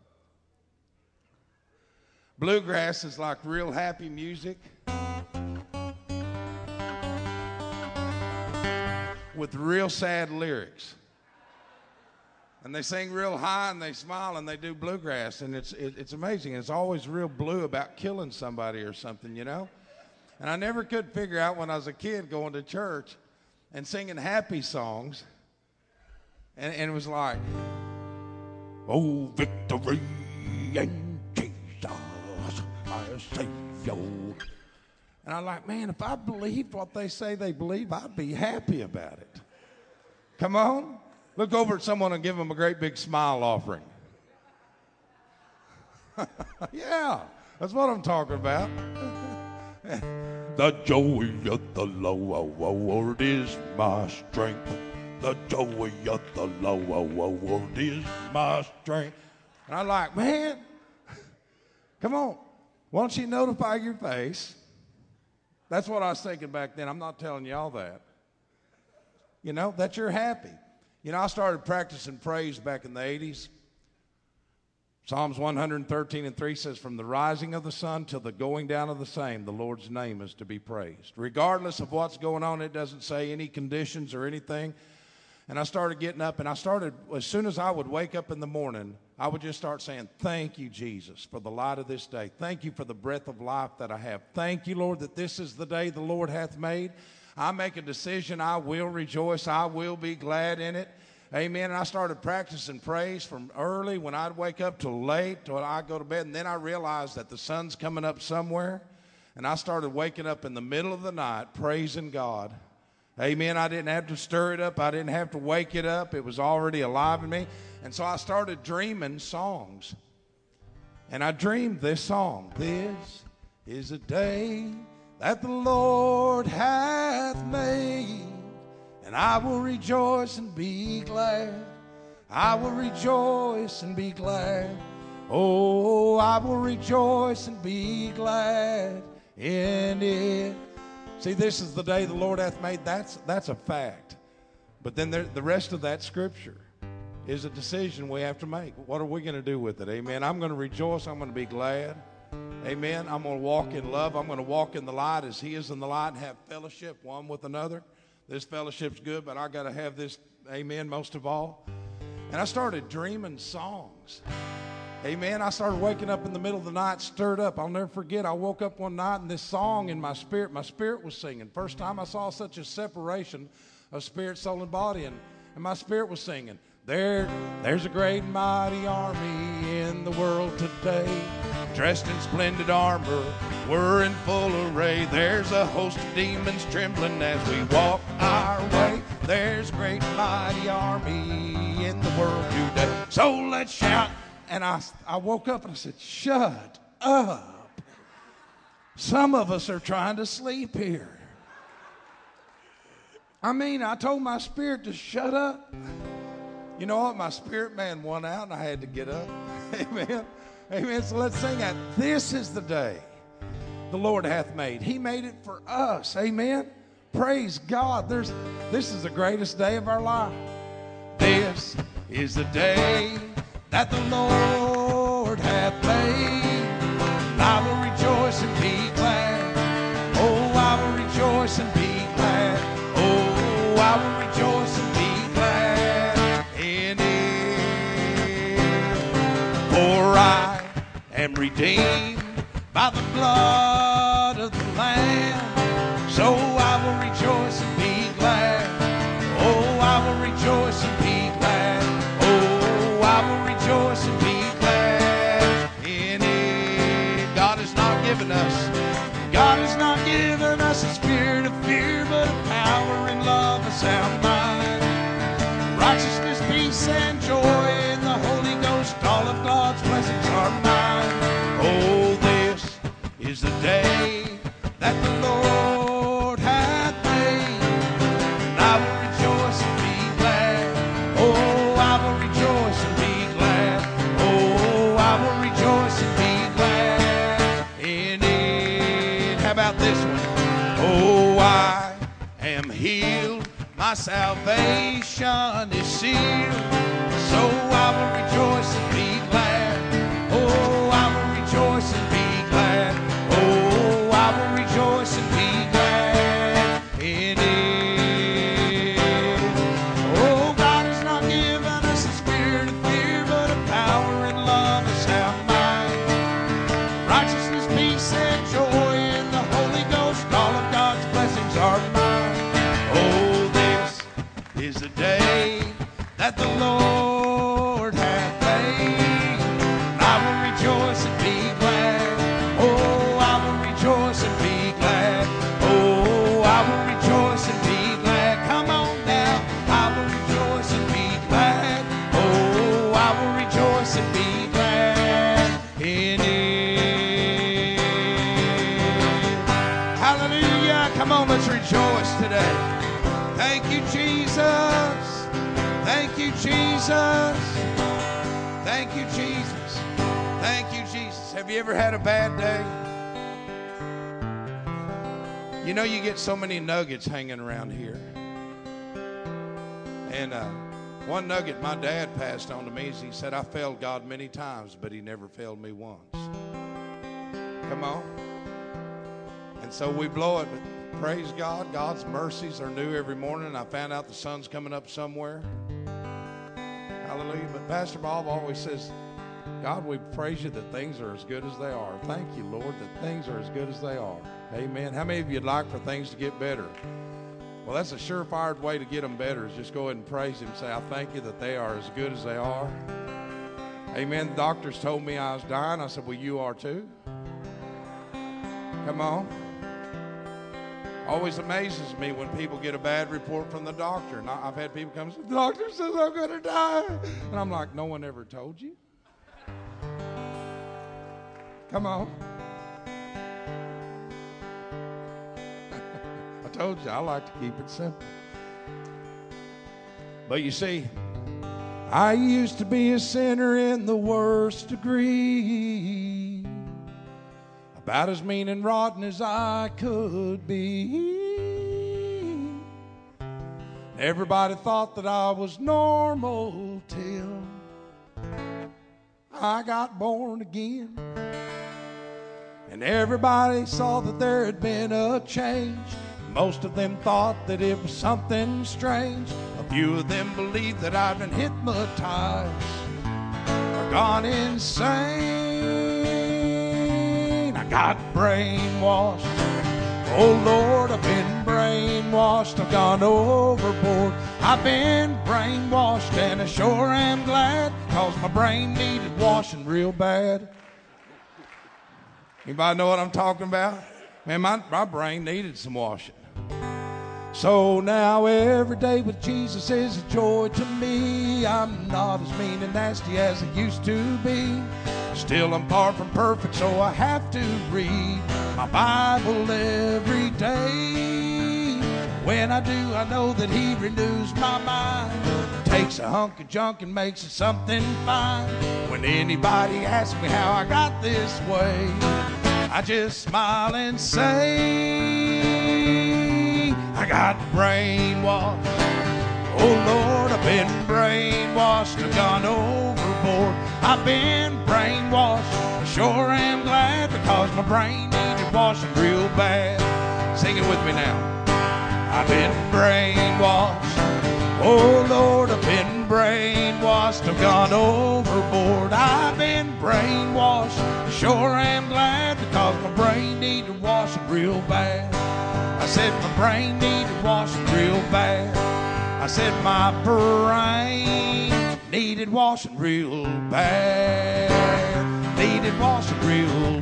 Speaker 3: Bluegrass is like real happy music with real sad lyrics. And they sing real high and they smile and they do bluegrass, and it's amazing. It's always real blue about killing somebody or something, you know? And I never could figure out when I was a kid going to church and singing happy songs, and it was like, oh, victory in Jesus, my Savior. And I'm like, man, if I believed what they say they believe, I'd be happy about it. Come on. Look over at someone and give them a great big smile offering. Yeah, that's what I'm talking about. The joy of the Lord is my strength. The joy of the Lord is my strength. And I'm like, man, come on. Why don't you notify your face? That's what I was thinking back then. I'm not telling y'all that. You know, that you're happy. You know, I started practicing praise back in the 80s. Psalms 113:3 says, from the rising of the sun till the going down of the same, the Lord's name is to be praised. Regardless of what's going on, it doesn't say any conditions or anything. And I started getting up, and I started, as soon as I would wake up in the morning, I would just start saying, thank you, Jesus, for the light of this day. Thank you for the breath of life that I have. Thank you, Lord, that this is the day the Lord hath made. I make a decision. I will rejoice. I will be glad in it. Amen. And I started practicing praise from early when I'd wake up till late, till I'd go to bed. And then I realized that the sun's coming up somewhere. And I started waking up in the middle of the night praising God. Amen. I didn't have to stir it up. I didn't have to wake it up. It was already alive in me. And so I started dreaming songs. And I dreamed this song. This is a day that the Lord hath made, and I will rejoice and be glad. I will rejoice and be glad. Oh, I will rejoice and be glad in it. See, this is the day the Lord hath made. That's a fact. But then the rest of that scripture is a decision we have to make. What are we going to do with it? Amen. I'm going to rejoice. I'm going to be glad. Amen. I'm going to walk in love. I'm going to walk in the light as He is in the light and have fellowship one with another. This fellowship's good, but I got to have this, amen, most of all. And I started dreaming songs. Amen. I started waking up in the middle of the night, stirred up. I'll never forget, I woke up one night and this song in my spirit was singing. First time I saw such a separation of spirit, soul, and body, and my spirit was singing. There's a great and mighty army in the world today, dressed in splendid armor, we're in full array. There's a host of demons trembling as we walk our way. There's a great and mighty army in the world today. So let's shout. And I woke up and I said, shut up. Some of us are trying to sleep here. I mean, I told my spirit to shut up. You know what? My spirit man won out and I had to get up. Amen. Amen. So let's sing that. This is the day the Lord hath made. He made it for us. Amen. Praise God. This is the greatest day of our life. This is the day that the Lord hath made. And I will rejoice and be glad. Oh, I will rejoice and be glad. Oh, I will rejoice and be glad in it. For I am redeemed by the blood of the Lamb. So I will rejoice and be glad. Oh, I will rejoice and be glad. Oh, I will rejoice and be glad in it. God has not given us a spirit of fear, but of power and love, a sound mind. Righteousness, peace, and joy in the Holy Ghost. All of God's blessings are mine. Oh, this is the day that the Lord hath made. And I will rejoice and be glad. Oh, I will rejoice and be glad. Oh, I will rejoice and be glad in it. How about this one? Oh, I am healed. My salvation is sealed. So I will rejoice and be glad. Oh, I will rejoice and be glad. Oh, I will rejoice and be glad in it. Oh, God has not given us a spirit of fear, but of power and love, a sound mind. Righteousness, peace, and joy in the Holy Ghost. All of God's blessings are mine. Oh, this is the day that the Lord hath made. And I will rejoice and be glad. Oh, I will rejoice and be glad. Oh, I will rejoice and be glad. Come on now. I will rejoice and be glad. Oh, I will rejoice and be glad in it. Hallelujah. Come on, let's rejoice today. Thank you, Jesus. Thank you, Jesus. Thank you, Jesus. Thank you, Jesus. Have you ever had a bad day? You know, you get so many nuggets hanging around here. And one nugget my dad passed on to me is he said, I failed God many times, but he never failed me once. Come on. And so we blow it, but praise God. God's mercies are new every morning. I found out the sun's coming up somewhere. Hallelujah. But Pastor Bob always says, God, we praise you that things are as good as they are. Thank you, Lord, that things are as good as they are. Amen. How many of you would like for things to get better? Well, that's a surefire way to get them better is just go ahead and praise him and say, I thank you that they are as good as they are. Amen. The doctors told me I was dying. I said, well, you are too. Come on. Always amazes me when people get a bad report from the doctor. And I've had people come and say, the doctor says I'm going to die. And I'm like, no one ever told you. Come on. I told you, I like to keep it simple. But you see, I used to be a sinner in the worst degree. About as mean and rotten as I could be. Everybody thought that I was normal till I got born again. And everybody saw that there had been a change. Most of them thought that it was something strange. A few of them believed that I'd been hypnotized or gone insane. I got brainwashed. Oh Lord, I've been brainwashed. I've gone overboard. I've been brainwashed, and I sure am glad, 'cause my brain needed washing real bad. Anybody know what I'm talking about? Man, my brain needed some washing. So now every day with Jesus is a joy to me. I'm not as mean and nasty as I used to be. Still I'm far from perfect, so I have to read my Bible every day. when I do, I know that he renews my mind. Takes a hunk of junk and makes it something fine. When anybody asks me how I got this way, I just smile and say, I got brainwashed. Oh Lord, I've been brainwashed. I've gone overboard. I've been brainwashed. I sure am glad, because my brain needed washing real bad. Sing it with me now. I've been brainwashed. Oh Lord, I've been brainwashed. I've gone overboard. I've been brainwashed. I sure am glad, because my brain needed washing real bad. I said my brain needed washing real bad. I said my brain needed washing real bad. Needed washing real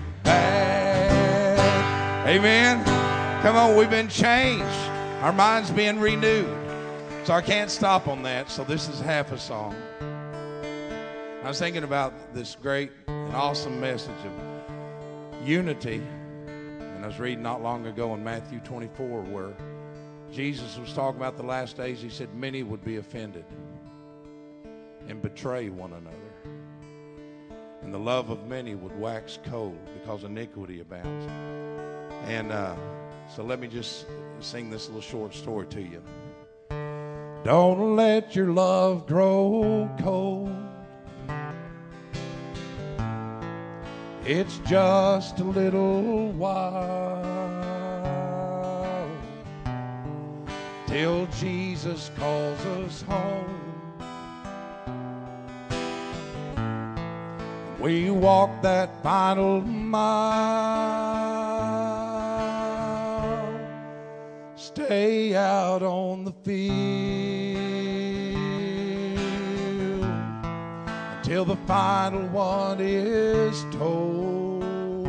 Speaker 3: bad. Amen. Come on, we've been changed. Our mind's being renewed. So I can't stop on that. So this is half a song. I was thinking about this great and awesome message of unity. And I was reading not long ago in Matthew 24 where Jesus was talking about the last days. He said many would be offended and betray one another. And the love of many would wax cold because iniquity abounds. And so let me just sing this little short story to you. Don't let your love grow cold. It's just a little while till Jesus calls us home. We walk that final mile. Stay out on the field until the final one is told.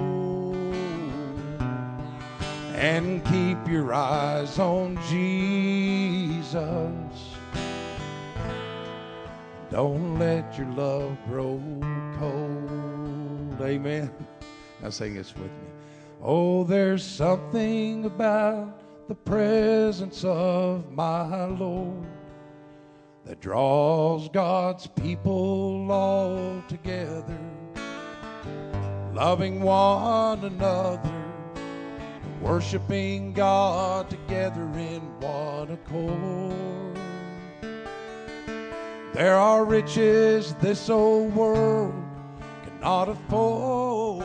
Speaker 3: And keep your eyes on Jesus. Don't let your love grow cold. Amen. Now sing this with me. Oh, there's something about the presence of my Lord that draws God's people all together, loving one another, worshiping God together in one accord. There are riches this old world cannot afford.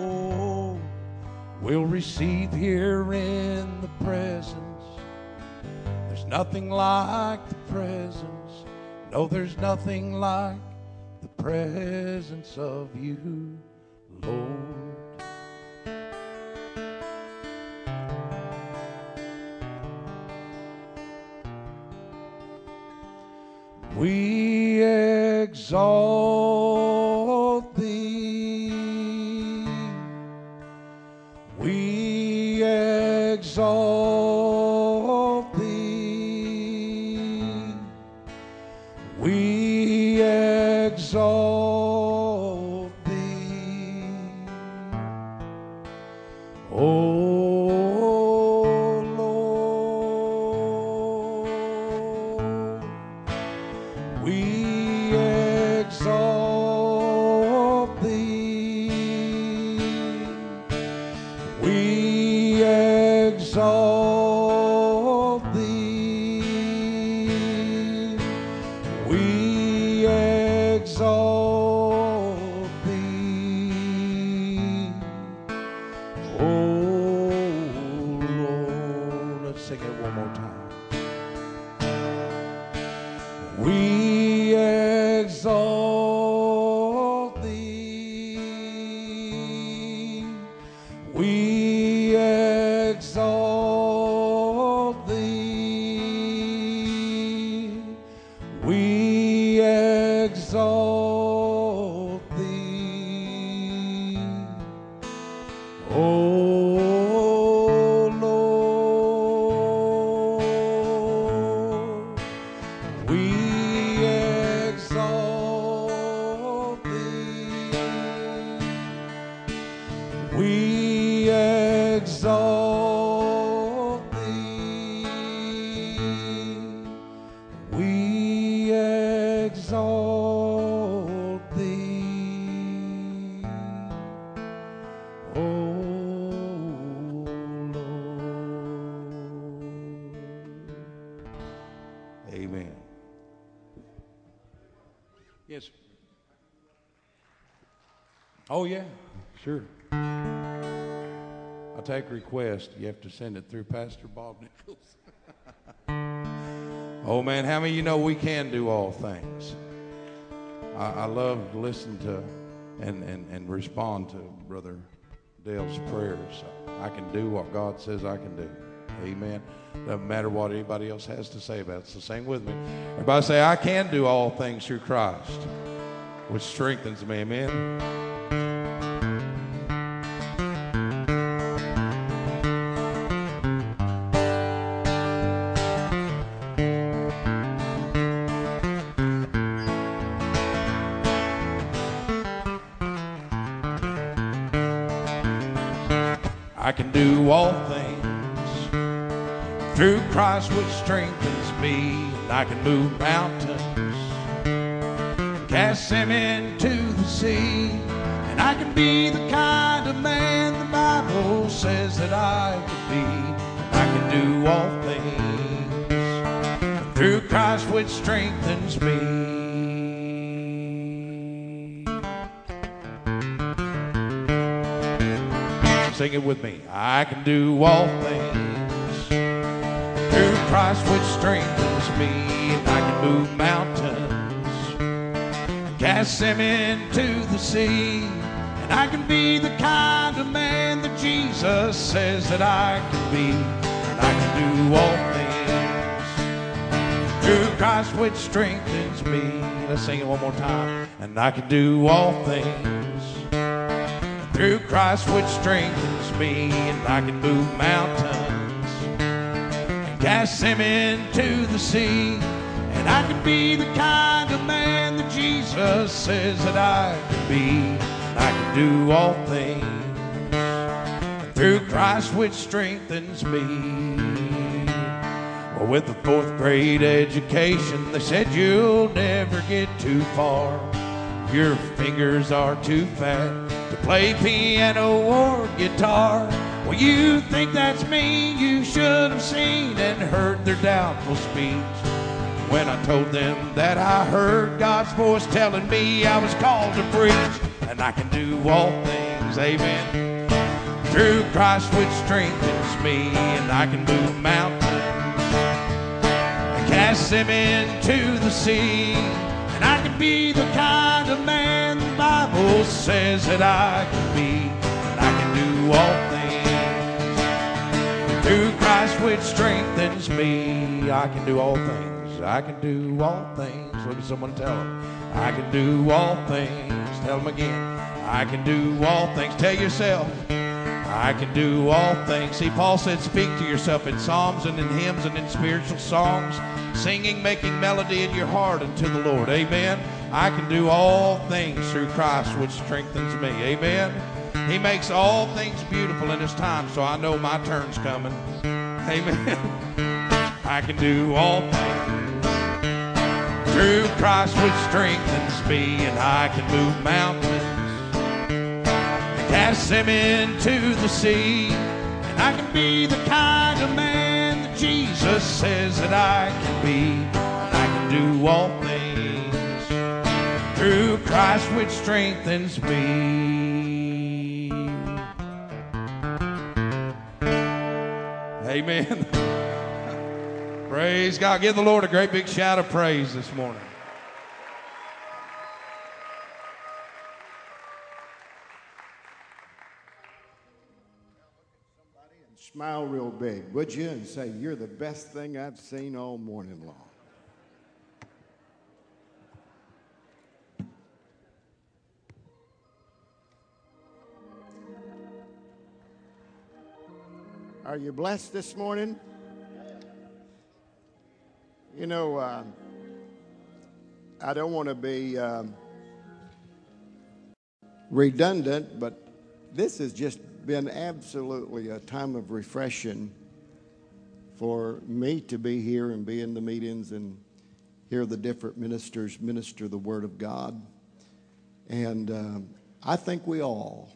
Speaker 3: We'll receive here in the presence. There's nothing like the presence. No, there's nothing like the presence of you, Lord. We exalt thee. We exalt thee. We exalt thee. Oh Lord, we exalt thee. We exalt thee. We exalt thee. Oh Lord, let's sing it one more time. We exalt thee. We exalt thee. We exalt thee. Oh Lord, we exalt thee. We exalt thee. Oh, yeah, sure. I'll take a request. You have to send it through Pastor Bob Nichols. Oh, man, how many of you know we can do all things? I love to listen to and respond to Brother Dale's prayers. I can do what God says I can do. Amen. Doesn't matter what anybody else has to say about it. So sing with me. Everybody say, I can do all things through Christ, which strengthens me. Amen. I can do all things through Christ which strengthens me. And I can move mountains, cast them into the sea. And I can be the kind of man the Bible says that I can be. And I can do all things through Christ which strengthens me. Sing it with me. I can do all things through Christ which strengthens me. And I can move mountains, cast them into the sea. And I can be the kind of man that Jesus says that I can be. And I can do all things through Christ which strengthens me. Let's sing it one more time. And I can do all things through Christ which strengthens me. And I can move mountains and cast them into the sea. And I can be the kind of man that Jesus says that I can be. And I can do all things through Christ which strengthens me. Well, with a 4th grade education, they said you'll never get too far. Your fingers are too fat to play piano or guitar. Well, you think that's me? You should have seen and heard their doubtful speech when I told them that I heard God's voice telling me I was called to preach. And I can do all things, amen, through Christ which strengthens me. And I can move mountains and cast them into the sea. And I can be the kind of man the Bible says that I can be. And I can do all things through Christ which strengthens me. I can do all things. I can do all things. Look at someone, tell them. I can do all things. Tell them again. I can do all things. Tell yourself. I can do all things. See, Paul said, speak to yourself in psalms and in hymns and in spiritual songs, singing, making melody in your heart unto the Lord. Amen. I can do all things through Christ which strengthens me. Amen. He makes all things beautiful in his time, so I know my turn's coming. Amen. I can do all things through Christ which strengthens me. And I can move mountains, cast them into the sea. And I can be the kind of man that Jesus says that I can be. And I can do all things through Christ which strengthens me. Amen. Praise God. Give the Lord a great big shout of praise this morning.
Speaker 5: Smile real big, would you? And say, you're the best thing I've seen all morning long. Are you blessed this morning? You know, I don't want to be redundant, but this has just been absolutely a time of refreshing for me to be here and be in the meetings and hear the different ministers minister the Word of God. And I think we all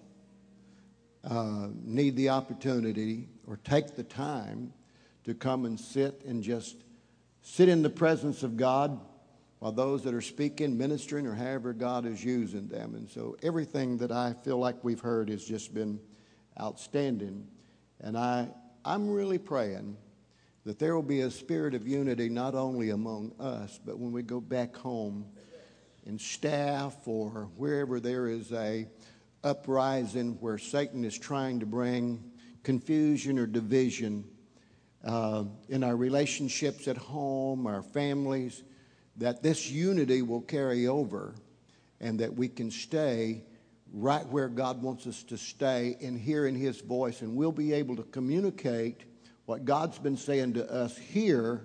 Speaker 5: need the opportunity or take the time to come and sit in the presence of God while those that are speaking, ministering, or however God is using them. And so everything that I feel like we've heard has just been outstanding. And I'm really praying that there will be a spirit of unity not only among us, but when we go back home in staff or wherever there is a uprising where Satan is trying to bring confusion or division in our relationships at home, our families, that this unity will carry over and that we can stay right where God wants us to stay and hearing His voice, and we'll be able to communicate what God's been saying to us here,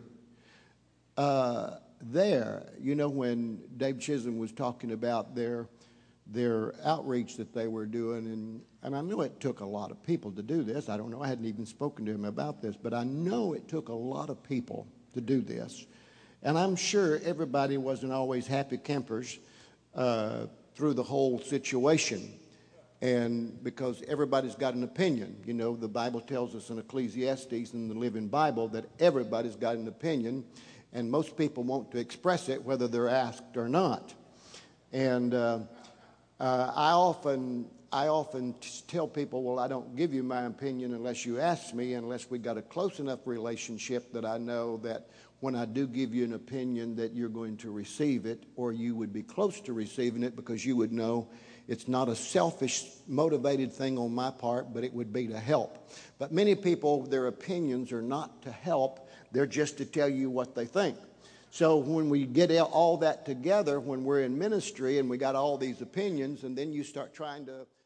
Speaker 5: there. You know, when Dave Chisholm was talking about their outreach that they were doing, and I know it took a lot of people to do this. I don't know. I hadn't even spoken to him about this, but I know it took a lot of people to do this. And I'm sure everybody wasn't always happy campers through the whole situation. And because everybody's got an opinion. You know, the Bible tells us in Ecclesiastes in the Living Bible that everybody's got an opinion, and most people want to express it whether they're asked or not. And I often tell people, well, I don't give you my opinion unless you ask me, unless we got a close enough relationship that I know that when I do give you an opinion that you're going to receive it, or you would be close to receiving it, because you would know it's not a selfish, motivated thing on my part, but it would be to help. But many people, their opinions are not to help. They're just to tell you what they think. So when we get all that together, when we're in ministry and we got all these opinions, and then you start trying to